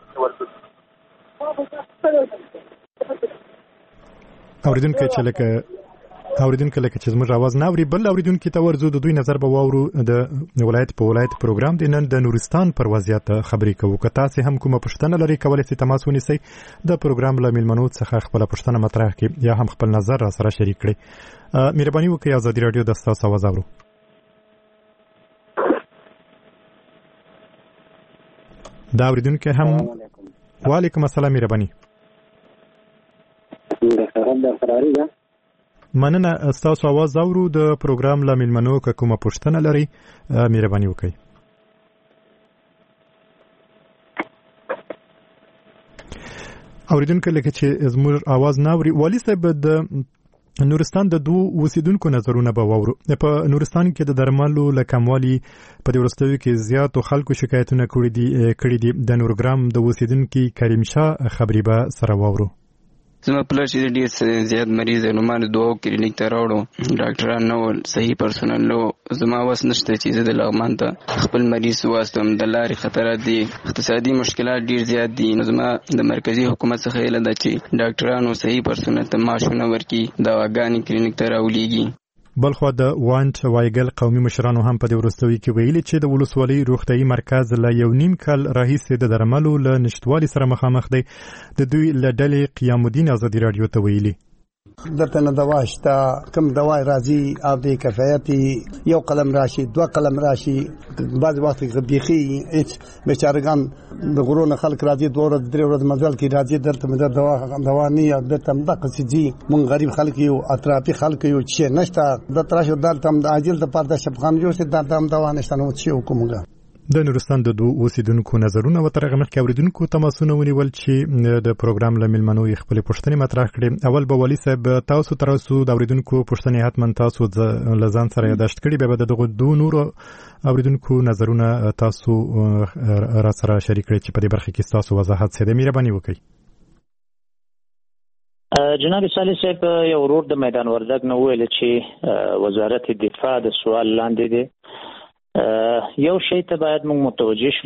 اوریدونکو لکه چې زموږ आवाज نه اوري. بل اوریدونکو ته ورزو د دوی نظر به واورو. د ولایت په ولایت پروګرام دی نن د نورستان پر وضعیت خبرې کوو. که تاسو هم کومه پوښتنه لرئ کولای شئ تماس ونیسئ د پروګرام له ملمنو څخه خپل پوښتنه مطرح کړئ یا هم خپل نظر را سره شریک کړئ. مهرباني وکړئ ازادي رادیو د تاسو आवाज اورو. دا اوریدونکو هم وعلیکم السلام. مهرباني. مننه تاسو आवाज اورو د پروګرام له ملمنو که کومه پوښتنه لرئ مهرباني وکړئ. اوریدونکو لکه چې زموږ आवाज نه اوري. والی صاحب د نورستان د دوه اوسیدونکو نظرونه به واورو. په نورستان کې د درملو لکموالي په دې ورستوي کې زیاتو خلکو شکایتونه کړي دي. د نورګرام د اوسیدونکو کریم شاه خبري به سره واورو. زما پلار چې ډیر زیات مریض نو ما دوه کلینیک ته راوړو ډاکټران نو صحیح پرسونل نو زما واس نشته چې زه د لغمان ته خپل مریض واستم د لارې خطرات دي اقتصادي مشکلات ډیر زیات دي نو زما د مرکزی حکومت څخه اله ده چې ډاکټرانو صحیح پرسونل ته معاشونه ورکړي دواګانې کلینیک ته راولېږي. بلخو د وانټ وایګل قومي مشرانو هم په دې وروستوي کې ویلي چې د ولسوالۍ روغتیايي مرکز له 1.5 کال راهیسې د درملو له نشټوالي سره مخامخ دی. د دوی له ډلې قیام الدین ازادي رادیو ته ویلي درته نه دوا شته کوم دوا راځي او د کفایتي یو قلم راشي دوه قلم راشي بعض وخت کې بيخي هیڅ بیچارهګان د غرونه خلک راځي دوه ورځې درې ورځې مزل کې راځي درته مزه دوا نه درته مدقه سي مون غریب خلک یو اطرافي خلک یو چې نشته د تراشو دلته د عاجل د پاره د شفخان جوړ سي دلته دوا نشته نو چې حکومت د نورستان د دوه اوسیدونکو نظرونه و تر هغه مخکې اوریدونکو تماسونه ونیول چې د پروګرام له ملمنو خپل پوښتنې مطرح کړې. اول به ولي صاحب تاسو ترڅو د اوریدونکو پوښتنې حتما تاسو لزان سره یاداشت کړي به دغه دوه نورو اوریدونکو نظرونه تاسو را سره شریک کړئ چې په دې برخه کې تاسو وضاحت سره مهرباني وکړئ. جناب صالح صاحب یو ورور د میدان وردګ نو ویل چې وزارت دفاع د سوال لاندې دی. یو شی ته باید موږ متوجه شو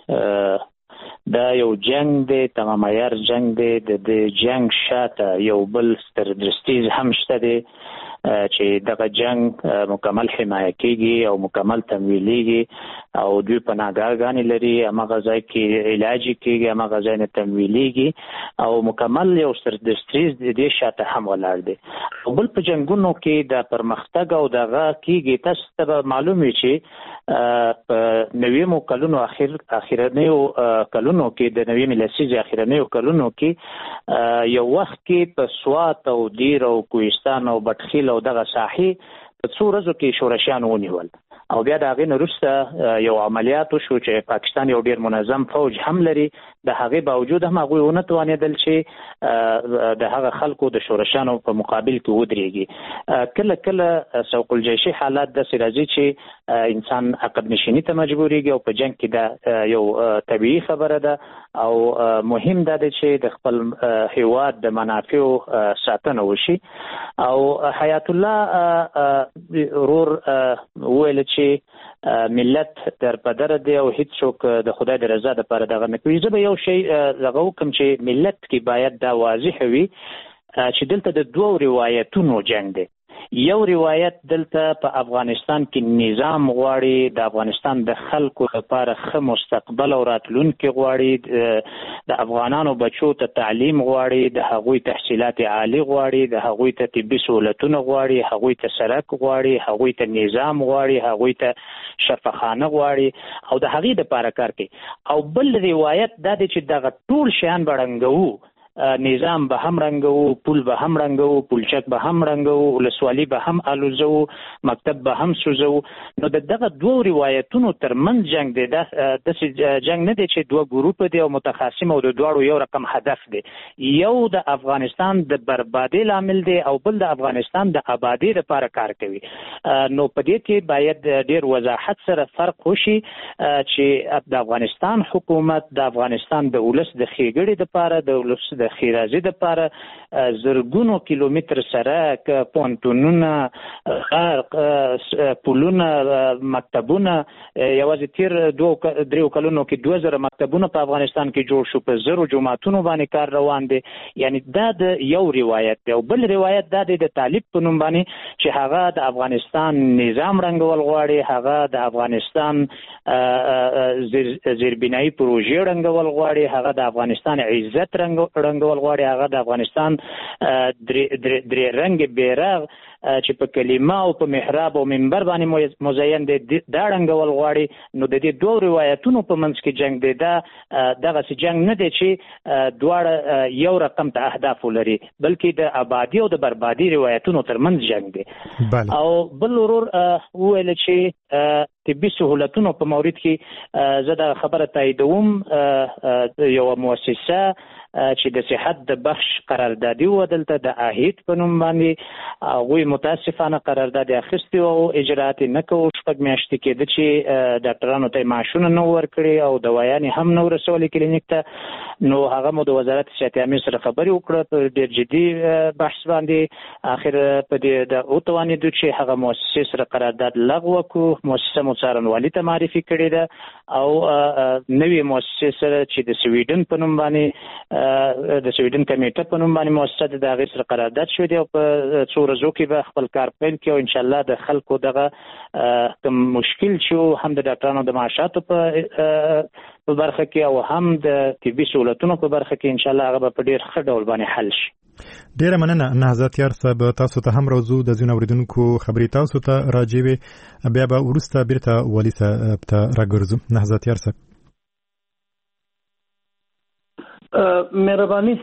چې دا یو جنگ دی تمام عیار جنگ دی د جنگ شاته یو بل ستر درستیز هم شته دی چې دغه جنگ مکمل حمایه کیږي او مکمل تمویلیږي او دوی پناهګاهګانې لري هغه ځای کې علاج کیږي هغه ځای نه تمویلیږي او مکمل یو ستر درستیز دې شاته هم ولاړ دی. او بل په جنگونو کې د پرمختګ او دغه کیږي تاسو ته معلوم وي چې په نویمو کلونو اخیرنیو کلونو کې د نویم لسیزې اخیرنیو کلونو کې یو وخت کې په سوات او دیر او کوهستان او بټخیل او دغه ساحې په څو ورځو کې شورشیان ونیول او بیا د هغې نه وروسته یو عملیات وشو چې پاکستان یو ډېر منظم فوج هم لري د هغې باوجود هم هغوی ونه توانېدل چې د هغه خلکو د شورشیانو په مقابل کې ودرېږي. کله کله سوق الجیشي حالات داسې راځي چې انسان عقب نشیني ته مجبورېږي او په جنګ کې دا یو طبیعي خبره ده او مهم دا دی چې د خپل هیواد د منافعو ساتنه وشي. او حیات الله ورور ویل چې ملت در پدر دی او هیڅ څوک د خدای د رضا لپاره دغه نه کوي. زه به یو شی دغه وکم چې ملت کې باید دا واضح وي چې دلته د دوه روایتونو جنگ دی. یو روایت دلته په افغانستان کې نظام غواړي د افغانستان د خلکو لپاره ښه مستقبل او راتلونکي غواړي د افغانانو بچو ته تعلیم غواړي د هغوی تحصیلات عالی غواړي د هغوی ته طبي سهولتونه غواړي هغوی ته سړک غواړي هغوی ته نظام غواړي هغوی ته شفاخانه غواړي او د هغې دپاره کار کوي. او بل روایت دا دی چې دغه ټول شیان به ړنګوو نظام به هم رنګو پول به هم رنګو پولچک به هم رنګو ولسوالي به هم الوزو مکتب به هم سوزو. نو دغه دوه روایتونو ترمنځ جنگ دی داسې جنگ نه دی چې دوه ګروپ دی او متخاصم او د دواړو یو رقم هدف دی. یو د افغانستان د بربادۍ لامل دی او بل د افغانستان د آبادۍ لپاره کار کوي. نو په دې کې باید ډېر وضاحت سره فرق وشي چې د افغانستان حکومت د افغانستان د ولس د ښېګړې لپاره د ولس د خیرازي د پاره زرګونو کیلومتر سره پونتونونه غرق پولونه مکتبونه یوازې تیر 2-3 کلونو کې 2000 مکتبونه په افغانستان کې جوړ شو په زرو جماعتونو باندې کار روان دي. یعنی دا د یو روایت دی. او بل روایت دا د طالب په نوم باندې چې هغه د افغانستان نظام رنګول غواړي هغه د افغانستان زیربنایی پروژې رنګول غواړي هغه د افغانستان عزت رنګول غواړي هغه د افغانستان درې رنګ بیرغ چې په کلمه او په محراب او منبر باندې مزین دي دا رنګول غواړي. نو د دې دوه روایتونو په منځ کې جنگ دی. دا دغه جنگ نه دی چې دواړه یو رقم ته اهداف لري بلکې د آبادی او د بربادي روایتونو ترمنځ جنگ دی. او بل ورور ویل چې طبي سهولتونو په مورد کې زه دا خبره تاییدوم. یو مؤسسه چې د صحت د بخش قراردادي و دلته د اهیت په نوم باندې هغوی متاسفانه قرارداد اخیستی او اجرات نه کوو. 6 میاشتې کېده چې ډاکټرانو ته معاشونه نه ورکړي او دوايانې هم نه ورسولې کلینیک ته. نو هغه مو د وزارت صحت عامه سره خبرې وکړه په ډېر جدي بحث باندې. اخر په دې د اوتوانې د چې هغه مؤسسه سره قرارداد لغوه کړو. مؤسسه مو څارنوالي ته معرفي کړې ده او نوې مؤسسه سره چې د سویډن په نوم باندې د سویډن کمیټه په نوم باندې مؤسسه د هغې سره قرارداد شوی دی او په څو ورځو کې به خپل کار پیل کړي او انشاءالله د خلکو دغه کوم مشکل چې هم د ډاکټرانو د معاشاتو په برخه کې او هم د طبي سہولتونو په برخه کې انشاءالله هغه به په ډېر ښه ډول باندې حل شي. ډیره مننه نهضت یار صاحب. تاسو ته هم روزو د ځینو اوریدونکو خبرې تاسو ته راجوي بیا به ورسته بیرته والي صاحب ته راګرځو. نهضت یار صاحب مهرباني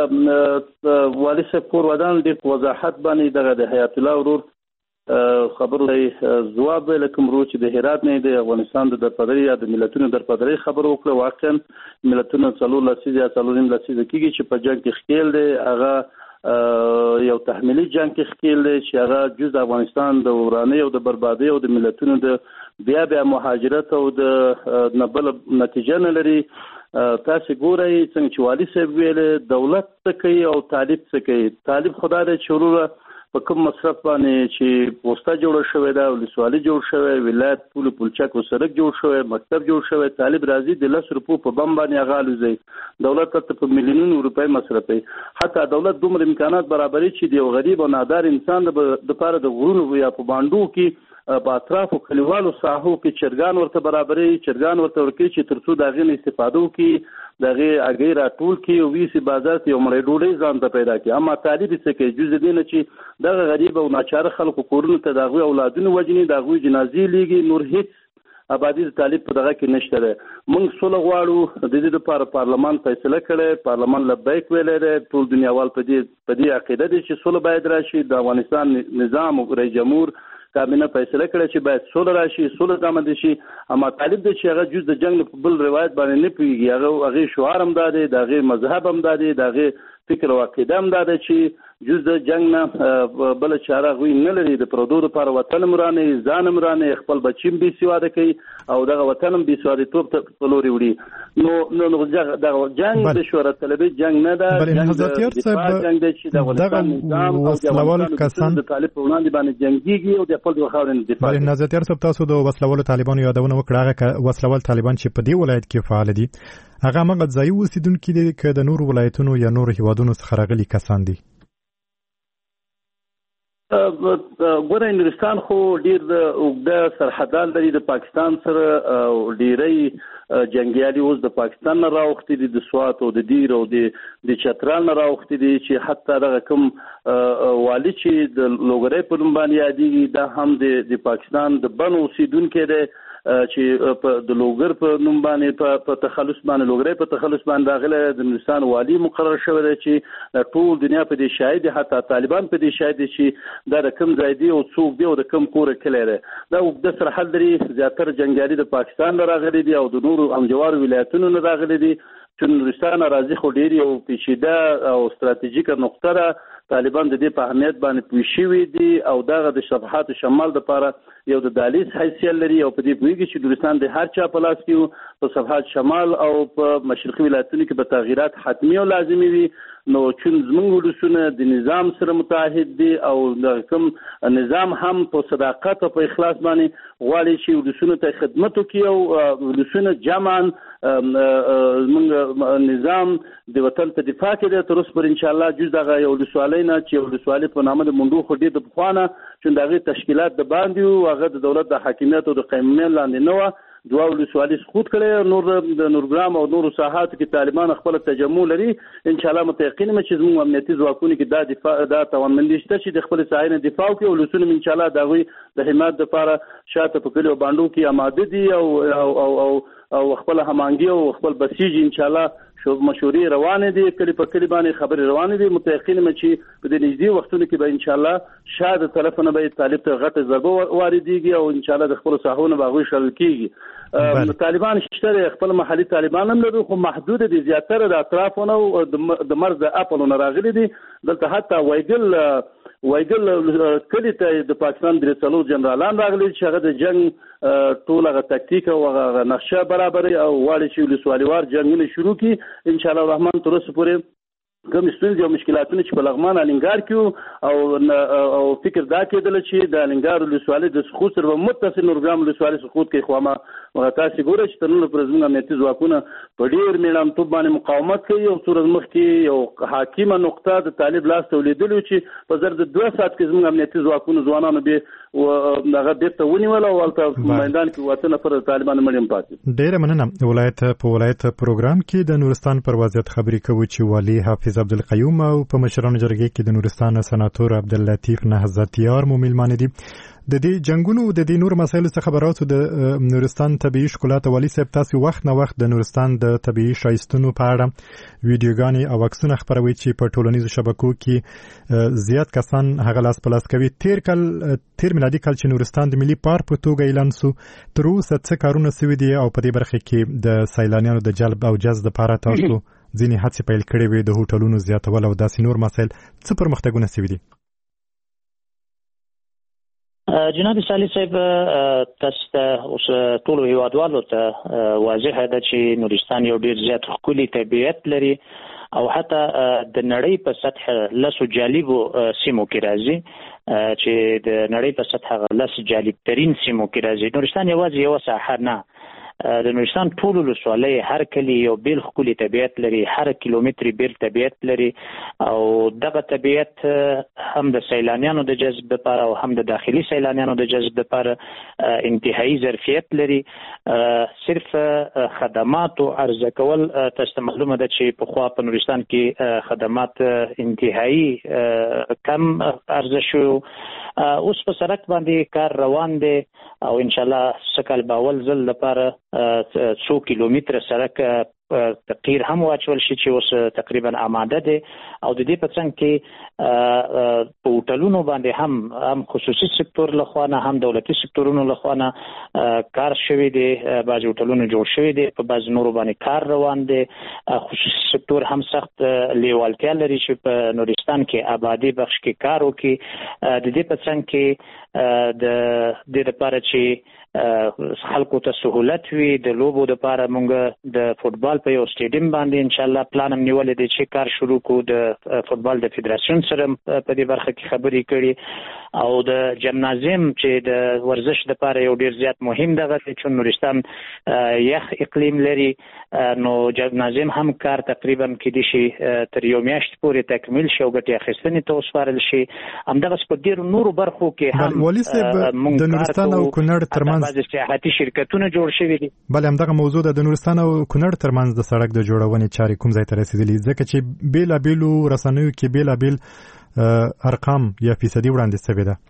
والي صاحب کور ودان د وضاحت باندې دغه د حیات الله ورور خبرو ځواب لکم رو چې د هرات نه د افغانستان د درپدري یا د ملتونو درپدري خبرو وکړه. واقعا ملتونو څلور لسیز یا څلورم لسیز کېږي چې په جنگ کې خېل دی هغه یو تحمیلي جنگ کې خېل دی چې هغه جز افغانستان د ورانه او د بربادي او د ملتونو د بیا مهاجرت او د نبل نتیجه نه لري. تاسو ګورئ څنګه چې والي صاحب ویل دولت څه کوي او طالب څه کوي. طالب خدای دې شروع په کوم مصرف باندې چې پوسټه جوړه شوې ده ولسوالي جوړ شوی ولایت پول پلچک او سړک جوړ شوی مکتب جوړ شوی طالب راځي د 10 روپو په بم باندې غالوزي. دولت ته په میلیونونو روپۍ مصرفي. حتی دولت دومره امکانات برابري چې د غریب او نادار انسان د لپاره د غرونو یا په باندو کې په اطرافو کلیوالو ساحو کې چرګان ورته برابري چرګان ورته ورکي چې ترڅو د غین استفاده وکړي دغه اګي راټول کې او وی سي بازار ته عمره ډوډۍ ځان ته پیدا کړي. اما طالب څه کوي جز دې نه چې دغه غریب او ناچار خلکو کورونو ته دغه اولادونه وجني دغه جنازي لیږي نور هیڅ آبادی د طالب په دغه کې نشته ده. موږ سوله غواړو د دې لپاره پارلمان فیصله کړي. پارلمان لبیک ویلې ده. ټول دنیاوال په دې عقیده دي چې سوله باید راشي. د افغانستان نظام او رئیس جمهور کابینه فیصله کړې چې باید سوله راشي سوله دامن شي. اما طالب د چې هغه جز د جنگ په بل روایت باندې نه پیږي. هغه شعار هم دادي دغه مذهب هم دادي دغه فکر او عقیده هم دادي چې جز د جنگ نه بل چاره غوي نه لري. د پردو لپاره وطن مرانه ځان مرانه خپل بچیم بي سواده کوي او دغه وطن هم بي سواده توپ ته لوري وړي. نو دغه جنگ د شهرت طلبي جنگ نه ده. بلې حضرت یار صاحب دغه وسلوال کسان د طالب په وړاندې باندې جنگيږي او د خپل خاورې دفاع. بلې حضرت یار صاحب تاسو د وسلوال طالبانو یادونه وکړه. هغه وسلوال طالبان چې په دې ولایت کې فعال دي هغه مغه ځای اوسیدونکو دي که د نور ولایتونو یا نور هیوادونو څخه راغلي کسان دي؟ ګوره نورستان خو ډیر د اوږده سرحدان لري د پاکستان سره. ډیری جنگیالي اوس د پاکستان نه راوختي دي د سوات او د دیر او د چترال نه راوختي دي چې حتی دغه کوم والي چې د لوګرۍ په نوم باندې یادېږي دا هم د پاکستان د بن اوسیدونکو دی چې د لوګر په نوم باندې په تخلص باندې لوګرۍ په تخلص باندې داخله د نورستان والی مقرر شوی دی چې ټول دنیا په دې شاهد حتی طالبان په دې شاهد چې دا رقم ځای دی او څوک دی او د کم کور کلی دی. دا د سرحد لري زیاتره جنگیالي د پاکستان نه راغلي دي او د نورو همجوار ولایتونو نه راغلي دي چې نورستان راځي خو ډیر یو پیچیده او ستراتیژیکه نقطه ده. طالبان د دې په اهمیت باندې پوه شوي دي او دغه د صفحات شمال لپاره یو د دالیز حیثیت لري او په دې پوهیږي چې نورستان د هر چا په لاس کې په صفحات شمال او په مشرقي ولایتونو کې به تغییرات حتمي او لازمي وي. نو چې زموږ ولسونه د نظام سره متحد دي او د کوم نظام هم په صداقت او په اخلاص باندې غواړي چې ولسونه ته خدمت وکړي او ولسونه جمعاً موږ نظام د وطن په دفاع کې د تر اوسه پر ان شاء الله جز دغه یو ولسوالۍ نه چې ولسوالۍ په نامه د منډو خو ډېر د پخوانه چې دغه تشکیلات د باندې او هغه د دولت د حاکمیت او د قیمومین لاندې نه و. دوه ولسوالۍ سقوط کړي. نور د نورګرام او نورو ساحاتو کې طالبان خپل تجمع لري. ان شاء الله متيقن یم چې زموږ امنیتي ځواکونه کې دا دفاع دا توانمندي شته چې د خپل ساحې نه دفاع وکړي او ولسونه ان شاء الله د هغوی د حمایت لپاره شاته په کلیو باندې کې آماده دي او او خپل همانګي او خپل بسیج ان شاء الله مشورې روانه دي کلی په کلی باندې خبرې روانه دي متيقن مې چې په دې نږدې وختونو کې به ان شاء الله شاده طرفونه به طالب ته غټه ضربه واردېږي او ان شاء الله د خپل ساحونو باغوي شل کیږي طالبان شته خپل محلي طالبان هم لري خو محدود دي زیاتره د اطرافونو او د مرز اپلونو راغلي دي دلته حتی وایګل کلی ته د پاکستان د رسالو جنرالان راغلي چې هغه د جنگ ټول هغه تکتیک او هغه نقشه برابر او واړي چې ولسوالیوار جنگونه شروع کی ان شاء الله الرحمن تر اوسه پورې کوم ستونزې او مشکلاتونه چې په لغمان الینګار کې او فکر دا کېدل چې د الینګار ولسوالۍ د سقوط سره متصل نورګرام ولسوالۍ سقوط کوي خو ما تاسو ګورئ چې ترنه پر زموږ امنیتي ځواکونه په ډېر میړانتوب باندې مقاومت کوي او څو ورځې مخکې یو حاکمه نقطه د طالب لاس ته ولیدلو چې په زر د 2 ساعت کې زموږ امنیتي ځواکونه ځوانانو به هغه بیرته ونیول او هلته په میدان کې وطن پر طالبانو مړیم پاتې. ډېره مننه. ولایت پروګرام کې د نورستان پر وضعیت خبرې کوي چې والي حافظ عبدالقیوم او په مشرانو جرګې کې د نورستان سناتور عبداللطیف نهضتیار مو میلمانه دي. د دې جنگونو د دې نور مسایلو څخه خبراتو د نورستان طبيعي ښکلا ته والي صاحب تاسو وخت نه وخت د نورستان د طبيعي شایستونو په اړه ویډیوګانې او عکسونه خبروي چې په ټولنیزو شبکو کې زیات کسان هغه لاس په لاس کوي. تیر میلادي کال چې نورستان د ملي پارک په توګه اعلان سو تر اوسه څه کارونه سوي دي او په دې برخه کې د سیلانیانو د جلب او جذب لپاره تاسو ځینې هڅې پیل کړې وي د هوټلونو زیاتول او داسې نور مسایل څه پرمختګونه سوي دي؟ جناب سالي صاحب تاسو ته اوس ټول هیوادوالو ته واضح ده چې نورستان یو ډیر زیات ښکلي طبیعت لري او حتی د نړۍ په سطح لسو جالبو سیمو کې راځي چې د نړۍ په سطح لس جالب ترين سیمو کې راځي. نورستان یوازې یو ساحه نه، د نورستان ټول ولسوالۍ هر کلی یو بیل ښکلي طبیعت لري، هر کیلومتر بیل طبیعت لري او دغه طبیعت هم د سیلانیانو د جذب لپاره او هم د داخلي سیلانیانو د جذب لپاره انتهایی ظرفیت لري. صرف خدمات او عرضه کول تاسو معلومه ده چې په خوا په نورستان کې خدمات انتهایی کم عرضه شو. اوس په سړک باندې کار روان دی او ان شاء الله سکل باول ځل لپاره 100 کیلومتر سړک تقریر هم واچول شي چې اوس تقریبا آماده دي او د دې په څنګ کې په هوټلونو باندې هم خصوصي سکتور لخوا نه هم دولتي سکتورونو لخوا نه کار شوی دی. بعض هوټلونو جوړ شوی دي، په بعض نورو باندې کار روان دی. خصوصي سکتور هم سخت لیوالتیا لري چې په نورستان کې آبادی بخش کې کار وکړي. د دې په څنګ کې د دې لپاره چې خلکو ته سہولت وي د لوبو لپاره مونږ د فوتبال په یو سټیډیم باندې ان شاء الله پلان هم نیولې دي چې کار شروع کو د فوتبال د فدراسیون سره په دې برخه کې خبرې کړي او د جمنازیم چې د ورزش لپاره یو ډیر زیات مهم دغه چې نورستان یخ اقلیم لري نو جمنازیم هم کار تقریبا کې دي شي تر یو میاشت پورې تکمیل شي او ګټه اخیستنې ته وسپارل شي. همدغه په ډیر نورو برخو کې هم والي صاحب د نورستان او کونړ ترمنځ بعض سیاحتي شرکتونه جوړ شوي دي. بل همدغه موضوع د نورستان او کونړ ترمنځ د سړک د جوړونې چارې کوم ځای ته رسیدلي ځکه چې بیلابیلو رسنیو کې بیلابیل ارقام یا فیصدي وړاندې شوي ده.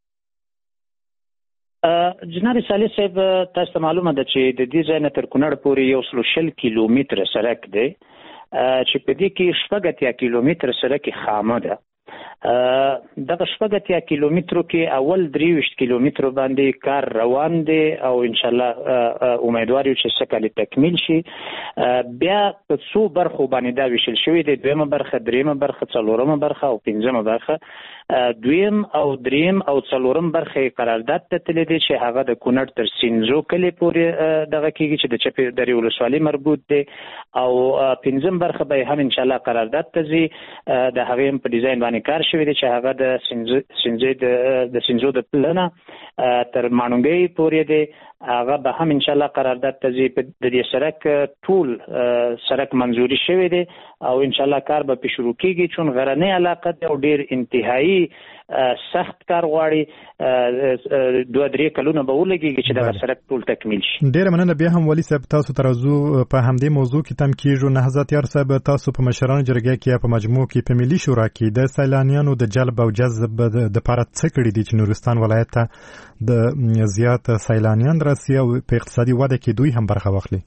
جناب سالي صاحب تاسو معلومه ده چې د دې ځای نه تر کونړ پورې 160 کیلومتر سړک دی چې په دې کې 80 کیلومتر سړک خامه ده. دغه 80 کیلومترو کې اول 23 کیلومترو باندې کار روان دی او ان شاء الله امیدوار یو چې سکل تکمیل شي. بیا په څو برخو باندې دا ویشل شوی دی، دویمه برخه، دریمه برخه، څلورمه برخه او پنځمه برخه. دویم او دریم او څلورم برخه قرارداد ته تللی دی چې هغه د کونړ تر سینزو کلی پورې دغه کېږي چې د چپې درې ولسوالۍ مربوط دی او پنځم برخه به هم ان شاء الله قرارداد ته ځي. د هغې هم په ډیزاین باندې کار شوی دی چې هغه د سینزو د پلنه تر مانونګۍ پورې دی، هغه به هم ان شاء الله قرارداد ته ځي. د دې سړک ټول سړک منظوري شوی دی او ان شاء الله کار به شروع کیږي چون غرنۍ علاقه دی او ډیر انتهایی سخت کار غواړي. 2-3 کلونه به ولګيږي چې دا سړک ټول تکمیل شي. ډیر مننه. بیا هم والي صاحب تاسو ترازو په همدې موضوع کې تم کیږو. نهضتیار صاحب تاسو په مشرانو جرګه کې په مجموع کې په ملي شورا کې د سیلانیانو د جلب او جذب د لپاره څه کړی دي چې نورستان ولایت ته د زیات سیلانیان ورسي او په اقتصادي وده کې دوی هم برخه واخلي.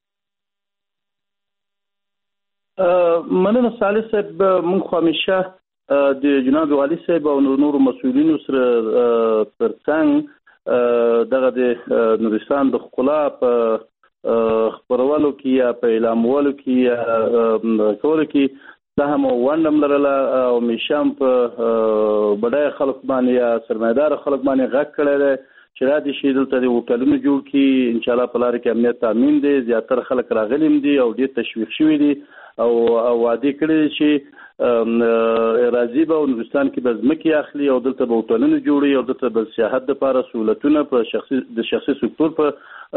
مننه صالح صاحب، موږ همیشه د جناب والي صاحب او نورو مسؤلینو سره ترڅنګ دغه د نورستان د ښکلا په خبرولو کې یا په اعلامولو کې یا کولو کې دا هم ونډه لرله او همیشه په بډای خلک باندې یا سرمایدار خلک باندې غږ کړی دی چې را دي شي دلته د هوټلونو جوړ کړي. انشاءالله په لاره کې امنیت تامین دی، زیاتره خلک راغلي دي او ډېر تشویق شوي دي او وعده کړي چې راځي به نورستان کې به ځمکې اخلي او دلته به هوټلونه جوړي او دلته به سیاحت دپاره سهولتونه په شخصي سکتور په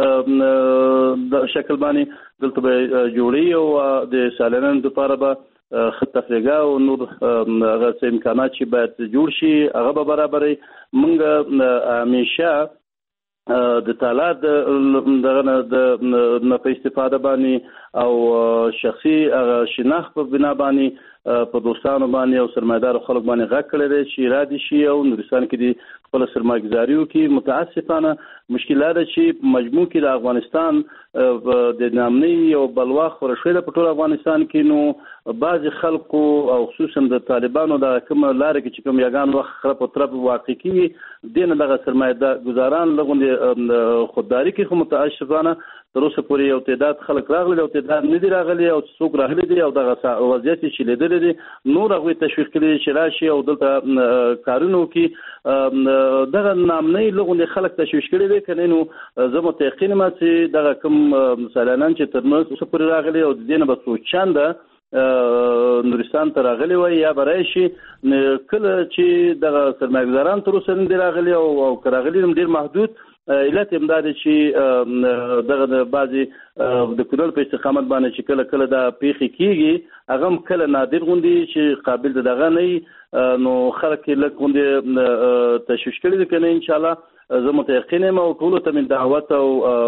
شکل باندې دلته به جوړي او د سالانانو دپاره به تفریحګاه او نور هغه امکانات چې باید جوړ شي هغه به برابري. موږ همیشه د تالار د په استفاده باندې او شخصي شناخت په بنا باندې په دوستانو باندې او سرمایدار خلک باندې غږ کړی دی چې را دي شي او نورستان کې د خپل سرمایه‌ګذاري وکړي. متاسفانه مشکلات چې مجموع کې د افغانستان د نامنۍ او بلوا خوره شوې ده په ټول افغانستان کې، نو بعضې خلکو او خصوصا د طالبانو د کومه لاره کې چې کوم یګان وخت خراب او طرف واقع کېږي دې نه دغه سرمایه‌ګذاران لغوندې خودداري کې خو متاسفانه تر اوسه پورې یو تعداد خلک راغلي او تعداد نه دي راغلي او څوک راغلي دي او دغه وضعیت چې لیدلی دي نور هغوی تشویق کړي چې راشي او دلته کارونه وکړي. دغه نامنۍ لغوندې خلک تشویش کړي دي که نه نو زه متیقن یم چې دغه کوم سیلانیان چې تر اوسه پورې راغلي او د دې نه به څو چنده نورستان ته راغلي وای یا به راشي کله چې دغه سرمایه‌ګذاران تر اوسه نه دي راغلي او که راغلي هم ډېر محدود. علت هم دا دی چې دغه د بعضې د کونړ په استقامت باندې چې کله کله دا پیښې کېږي هغه هم کله نادر غوندې چې قابل د دغه نه وي نو خلک یې لږ غوندې تشویش کړي دي که نه انشاءالله زه متیقن یم او ټولو ته مې دعوت او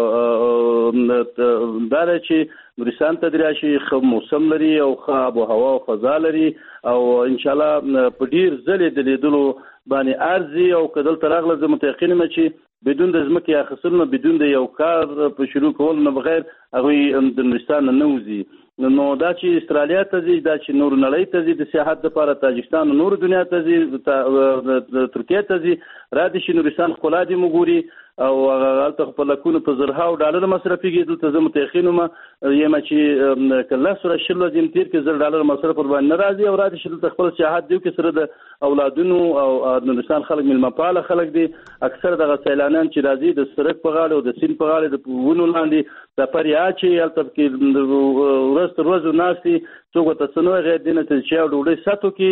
دا دی چې نورستان ته دې راشي، ښه موسم لري او ښه آب و هوا او فضا لري او انشاءالله په ډېر ځلې د لیدلو باندې ارزي او که دلته راغله زه متیقن یم چې بدون د ځمکې اخیستلو بدون د یو کار په شروع کولو نه بغیر هغوی د نورستان نه وځي. نو دا چې استرالیا ته ځي، دا چې نور نړۍ ته ځي د سیاحت دپاره، تاجکستان او نور دنیا ته ځي، ترکیه ته ځي، را دي شي نورستان ښکلا دې وګوري او هلته په لکونو په زرهاو ډالر مصرفېږي. دلته زه متیقن یم چې که 10 ورځې 20 ورځې تېر کړي 1000 ډالر مصرف ورباندې نه راځي او را دي شي دلته خپل سیاحت دی وکړي سره د اولادونو او نورستان خلک میلمهپاله خلک دي. اکثر دغه سیلانیان چې راځي د سړک په غاړه او د سیند په غاړه د ونو لاندې د پرې اچي هلته کې ورځ تر ورځو ناستي څوک ورته څه نه وایي غیر دې نه چې چای او ډوډۍ ساتو کې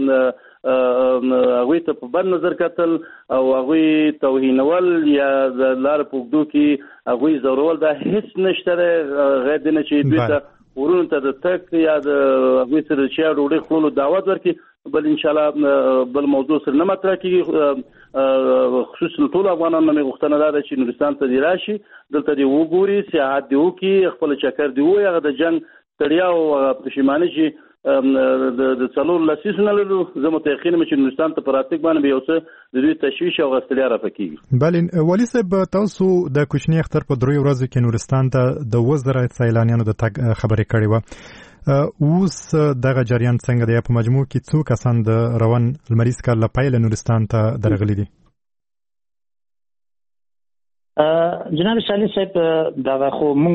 هغوی ته په بد نظر کتل او هغوی توهینول یا د لارې په اوږدو کې هغوی ځورول دا هېڅ نشته دی غیر دې نه چې دوی ته ورونو ته د تګ یا د هغوی سره چای او ډوډۍ خورلو دعوت ورکړي. بل انشاءالله بل موضوع سره نه مطرح کېږي. خصوصا ټولو افغانانو نه مې غوښتنه دا ده چې نورستان ته دې راشي، دلته دې وګوري، سیاحت دې وکړي، خپل چکر دې ووایي، هغه د جنګ ستړیا او پښیماني چې د څلور لسیزونه لرو زه متیقن یم چې نورستان ته په راتګ باندې به یو څه د دوی تشویش او غستړیا رافع کېږي. بله والي صاحب، تاسو د کوچني اختر په 3 ورځو کې نورستان ته د 10,000 سیلانیانو د تګ خبرې کړې وه. اوس دغه جریان څنګه دی؟ په مجموع کې څو کسان د روان لمریز کال له پیله نورستان ته درغلي دي؟ جناب صالح صاحب دغه خو مونږ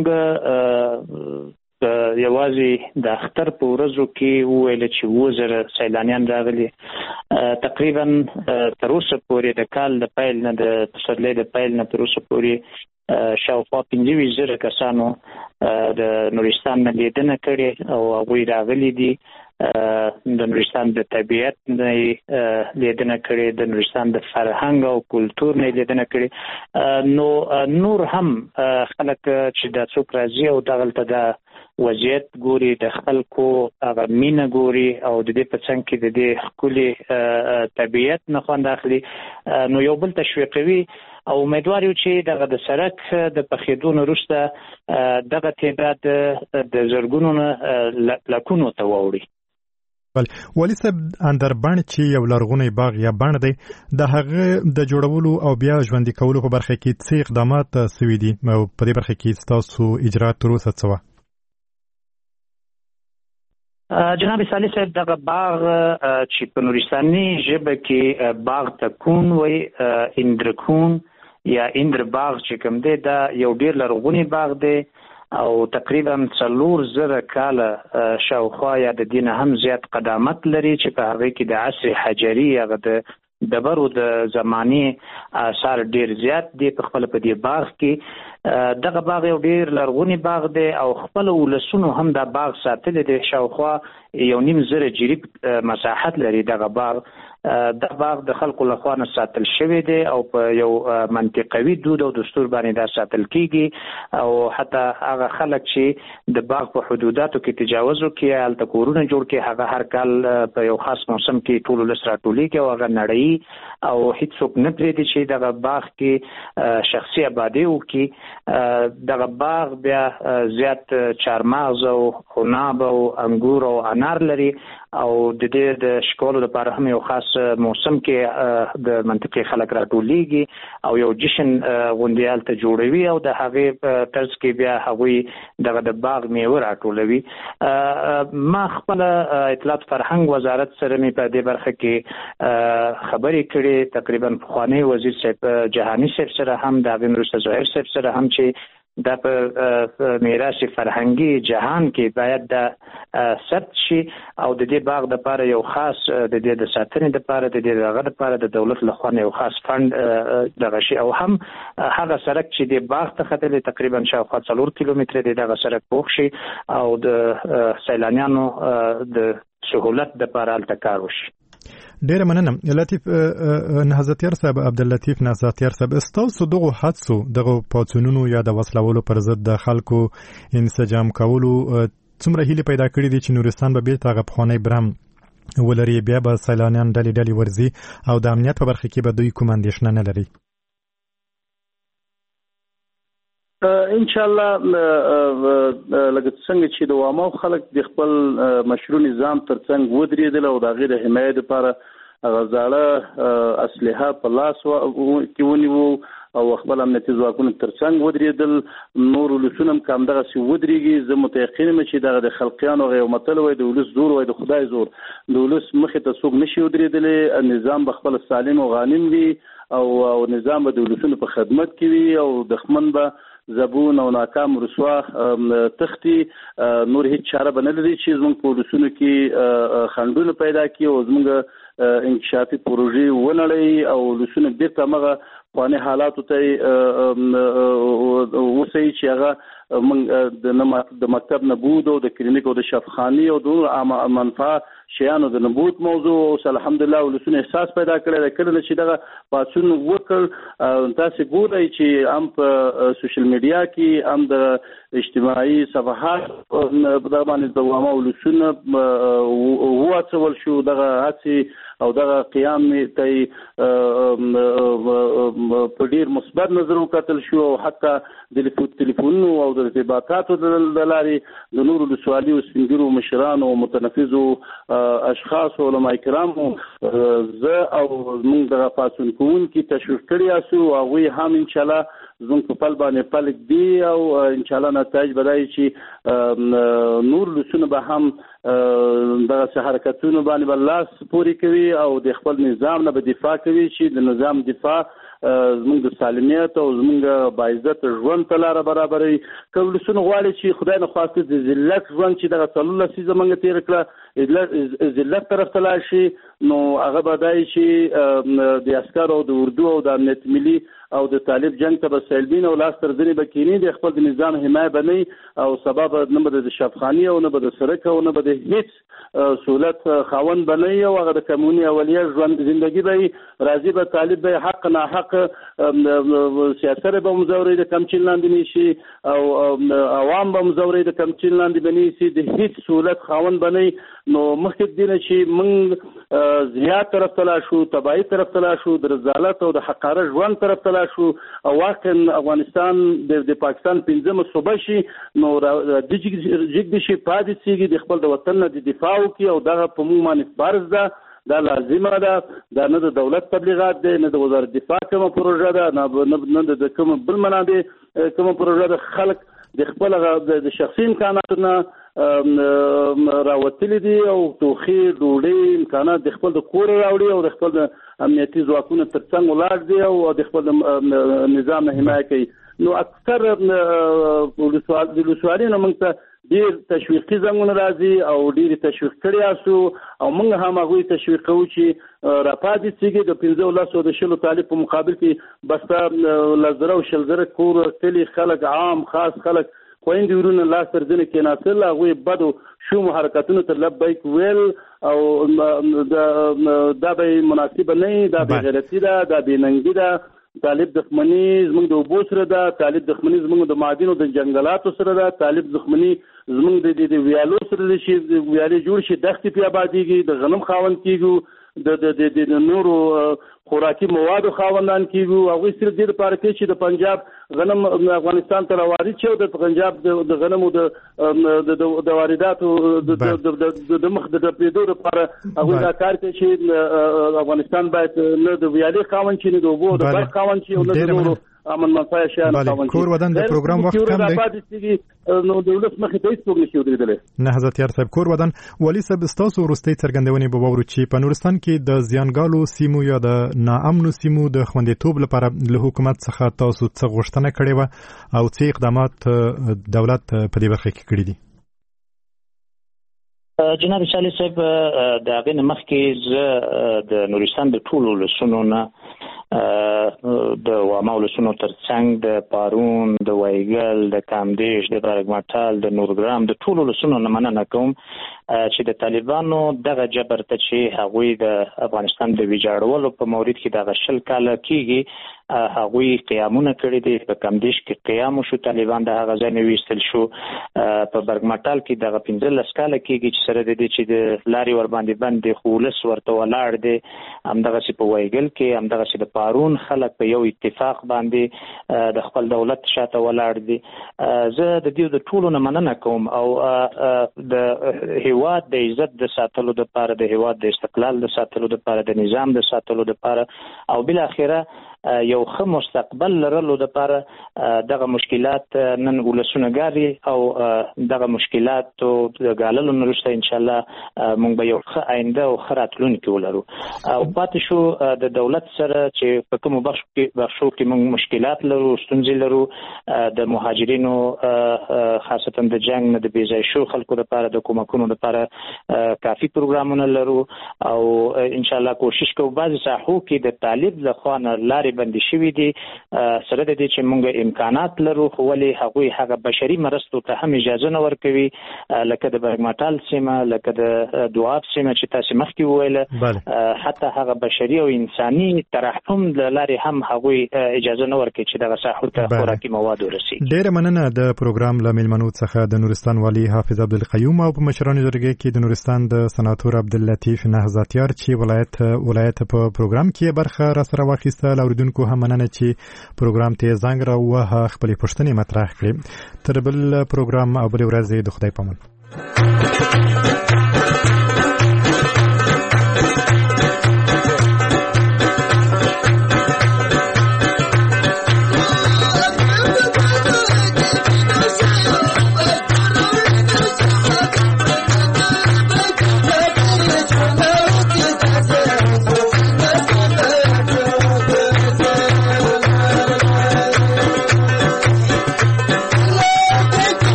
یوازې د اختر په ورځو کې وویل چې 10,000 سیلانیان راغلي. تقریبا تر اوسه پورې د کال د پیل نه د پسرلي د پیل نه تر اوسه پورې شاوخوا 25,000 کسانو د نورستان نه لیدنه کړې او هغوی راغلي دي. د نورستان د طبیعت نه لیدنه کړې، د نورستان د فرهنګ او کلتور نه لیدنه کړې. نو نور هم خلک چې دا څوک راځي او دغلته د وضعیت ګوري، د خلکو هغه مینه ګوري او د دې په څنګ کې د دې ښکلي طبیعت نه خوند اخلي، نو یو بل تشویقوي او امیدوار یو چې دغه د سړک د پخېدو نه وروسته دغه تعداد د زرګونو نه لکونو ته واوړي. ولی صاحب اندربند چې یو لرغونی باغ یا بڼ دی د هغه د جوړولو او بیا ژوندي کولو په برخه کې څه اقدامات سوي دي او په دې برخه کې ستاسو اجرات تر اوسه څه وه؟ جناب صالح صاحب دغه باغ چې په نورستاني ژبه کې باغ تکون وي اندرکون یا اندر باغ چې کوم دی دا یو ډیر لرغونی باغ دی او تقریبا 4,000 کاله شاوخوا یا د دین هم زیات قدامت لري چې په هغه کې د عصر حجري هغه د دبرو د زماني آثار ډیر زیات دي په خپل په دې باغ کې دغه باغ یو ډیر لرغونی باغ دی او خپل ولسونو هم دا باغ ساتل دي شاوخوا 1,500 جریب مساحت لري دغه باغ دا باغ د خلکو لخوا نه ساتل شوی دی او په یو منطقوي دود او دستور باندې دا ساتل کیږي او حتی هغه خلک چې د باغ په حدوداتو کې تجاوز وکړي هلته کورونه جوړ کړي هغه هر کال په یو خاص موسم کې ټول ولس راټولیږي او هغه نړۍ او هیڅوک نه پرېږدي چې دغه باغ کې شخصي آبادي وکړي دغه باغ بیا زیات چارمغز او عناب او انګور او انار لري او د دې د شکولو لپاره هم یو خاص موسم کې د منطقې خلک راټولیږي او یو جشن غونډیال ته جوړوي او د هغې په طرز کې بیا هغوی دغه د باغ میوه راټولوي. ما خپل اطلاعات فرهنګ وزارت سره مې په دې برخه کې خبرې کړې تقریبا پخوانی وزیر صاحب جهانی صاحب سره هم د هغې وروسته زهیر صاحب سره هم چې دا په میراث فرهنګي جهان کې باید د ثبت شي او د دې باغ لپاره یو خاص د دې د ساتنې لپاره د دې دغه لپاره د دولت له خوا یو خاص فند دغه شي او هم هغه سړک چې د باغ ته ختلې تقریبا شاوخوا 4 کیلومتره دی دغه سړک پوښ شي او د سیلانیانو د سهولت لپاره التکار وشي. ډیر مننه لطیف نهضتیار صاحب عبداللطیف نهضتیار صاحب استاسو دغه حادثو دغه پاتونونو یا د وسلولو پر ضد د خلکو انسجام کولو څومره هیله پیدا کړې دي چې نورستان به بیرته هغه پخوانی برم ولري بیا به سیلانیان ډلې ورځي او د امنیت په برخه کې به دوی کوم اندېښنه نه لري؟ ان شاء الله لکه څنګه چې د عوامو خلک د خپل مشروع نظام ترڅنګ ودرېدل او د غیر حمایت لپاره غزاړه اسلحه په لاس کې ونیو او خپل امنیتي ځواکونو ترڅنګ ودرېدل نور ولسونه هم دغه سی ودرېږي زه متيقن یم چې دغه د خلقیانو غو متل وای د ولس زور وای د خدای زور د ولس مخې ته څوک نشي ودرېدل نظام بخپل سالم او غانم وي او نظام د ولسونو په خدمت کې وي او دښمن به زبون او ناکام رسوا تختی نور هیڅ چاره بنلري چې زموږ په ولسونو کې خنډونه پیدا کړي او زموږ انکشافي پروژې ونړي او ولسونه بیرته مغه خواني حالاتو ته وسي چې هغه د مکتب نبود او د کلینیک او د شفاخاني او د منفعه شیانو د نبود موضوع او الحمدلله ولسونه احساس پیدا کړی د کله چې دغه پاتون وکړ تاسو ګورئ چې هم په سوشل میډیا کې هم د اجتماعي صفحات په باندې د عوامو ولسونه هوڅول شو دغه هڅې او دغه قیام ته په ډیر مثبت نظر وکتل شو او حتی د ټلیفونونو او د ارتباطاتو د لارې د نورو د سوالي او سپینګرو مشرانو او متنفذو اشخاص او علماء کرامو زه او موږ د پاتون کوونکي تشویق کړی اسو او هغه هم ان شاء الله زموږ په پل باندې پلک دی او ان شاء الله نتایج بدای چې نور لسونه به هم دغه حرکتونو باندې بلاس پوری کوي او د خپل نظام نه به دفاع کوي چې د نظام دفاع زموږ د سالمیت او زموږ باعزت ژوند ته لاره برابري کوي لسونه غواړي چې خدای نه خواسته د ذلت ژوند چې دغه څلور لسیزه زمونږ تیر کړه ذلت طرف ته لاړ شي نو هغه بدای چې د عسکر او د اردو او د امنیت ملي او د طالب جنگ ته بسلبین او لاس تر ځنی بکینی د خپل نظام حمایت بنئ او سبب نه بده د شفخانی او نه بده سرک او نه بده هیڅ سہولت خاون بنئ او هغه د کمونی اولیه ژوند ژوندۍ به راضی به طالب به حق نه حق سیاست به مزوري د کمچین لاندې نشي او عوام به مزوري د کمچین لاندې بنئ سي د هیڅ سہولت خاون بنئ نو مخکې دینه چې موږ زیات طرف ته لا شو، تباہي طرف ته لا شو، د رذالت او د حقاره ژوند طرف ته لا شو، او واقعا افغانستان د پاکستان 15مه صوبه شي، نو د جګ شي پاتې سیږي د خپل د وطن نه د دفاع وکړي، او دغه په موږ باندې فرض ده، دا لازمه ده. دا نه د دولت تبلیغات دی، نه د وزارت دفاع کومه پروژه ده، نه د کوم بل منابع کومه پروژه ده. خلک د خپل د شخصي امکاناتو نه راوتلي دي، او توخي ډوډۍ امکانات د خپل د کور راوړي، او د خپل د امنیتي ځواکونو ترڅنګ ولاړ دي، او د خپل نظام نه حمایت کوي. نو اکثر ولسوالۍ نه موږ ته ډیر تشویقي زنګونه راځي، او ډیر تشویق کړی اسو، او موږ هم هغه تشویق کوو چې راپاتې سیږي د 15 د شلو طالب په مقابل کې بس لزره او شلزره کور کلی خلک عام خاص خلک خويندې ورونه لاس تر ځنه کې ناسل هغه بدو شوم حرکتونو ته لبیک ویل، او دا به مناسب نه، دا به غیرتی ده، دا به ننګی ده. طالب دښمنی زموږ د اوبو سره ده، طالب دښمنی زموږ د معادنو د جنگلاتو سره ده، طالب دښمنی زموږ د ویالو سره ده، چې ویالې جوړ شي، دښتې پې آبادېږي، د غنم خاوند کېږو، د نورو خوراکي موادو خاوندان کېږو. هغوی صرف دې دپاره کوي چې د پنجاب غنم افغانستان ته راوارد شي، او د پنجاب د غنمو د وارداتو د مخ د ډپېدو دپاره هغوی دا کار کوي چې افغانستان باید نه د ویالې خاوند شي، نه د اوبو د برق خاوند شي، او نه د نورو امن منفعه شیان خاوند شي. کور ودان د پروګرام وخت کم دی، نو دولت مخې ته هیڅ څوک نشي ودرېدلی. نه حضرت یار صاحب کور ودان ولي صاحب ستاسو وروستۍ څرګندونې به واورو چې په نورستان کې د زیانګالو سیمو یا د ناامنو سیمو د خوندیتوب لپاره له حکومت څخه تاسو څه غوښتنه کړې وه، او څه اقدامات دولت په دې برخه کې کړي دي؟ جناب شالي صاحب، د هغې نه مخکې زه د نورستان د ټولو ولسونو نه د واما ولسونو ترڅنګ د پارون، د وایګل، د کامدیش، د برګمټال، د نورګرام د ټولو ولسونو نه مننه کوم چې د طالبانو دغه جبر ته چې هغوی د افغانستان د ویجاړولو په مورد کې دغه 20 کاله کېږي، هغوی قیامونه کړي دي. په کامدیش کې قیام وشو، طالبان د هغه ځای نه ویستل شو. په برګمټال کې دغه 15 کاله کېږي چې سره د دې چې د لارې ورباندې بند دي، خو ولس ورته ولاړ دی. همدغسې په وایګل کې، همدغسې د پارون خلک په یو اتفاق باندې د خپل دولت شاته ولاړ دي. زه د دې د ټولو نه مننه کوم، او د هیواد د عزت د ساتلو لپاره، د هیواد د استقلال د ساتلو لپاره، د نظام د ساتلو لپاره، او بالاخره یو ښه مستقبل لرلو لپاره دغه مشکلات نن ولسونه ګالي، او دغه مشکلاتو د ګاللو نه وروسته انشاءالله موږ به یو ښه آینده او ښه راتلونکي ولرو. او پاتې شو د دولت سره چې په کومو بخشو کې موږ مشکلات لرو، ستونزې لرو، د مهاجرینو خاصتا د جنګ نه د بېځای شو خلکو لپاره د کومکونو لپاره کافي پروګرامونه لرو، او انشاءالله کوشش کوو بعضې ساحو کې د طالب لخوا نه لارې بندي شوي دي، سره د دې چې موږ امکانات لرو، خو ولې هغوی هغه بشري مرستو ته هم اجازه نه ورکوي، لکه د برګمټال سیمه، لکه د دواب سیمه چې تاسې مخکې وویله، حتی هغه بشري او انساني ترحم له لارې هم هغوی اجازه نه ورکوي چې دغه ساحو ته خوراکي مواد ورسېږي. ډېره مننه د پروګرام له میلمنو څخه د نورستان والي حافظ عبدالقیوم، او په مشرانو جرګې کې د نورستان د سناتور عبداللطیف نهضتیار چې ولایت په پروګرام کې برخه را سره واخیسته. اوریدونکو هم مننه چې پروګرام ته زنګ راووهه، خپلې پوښتنې مطرح کړې. تر بل پروګرام او بلې ورځې د خدای په امان.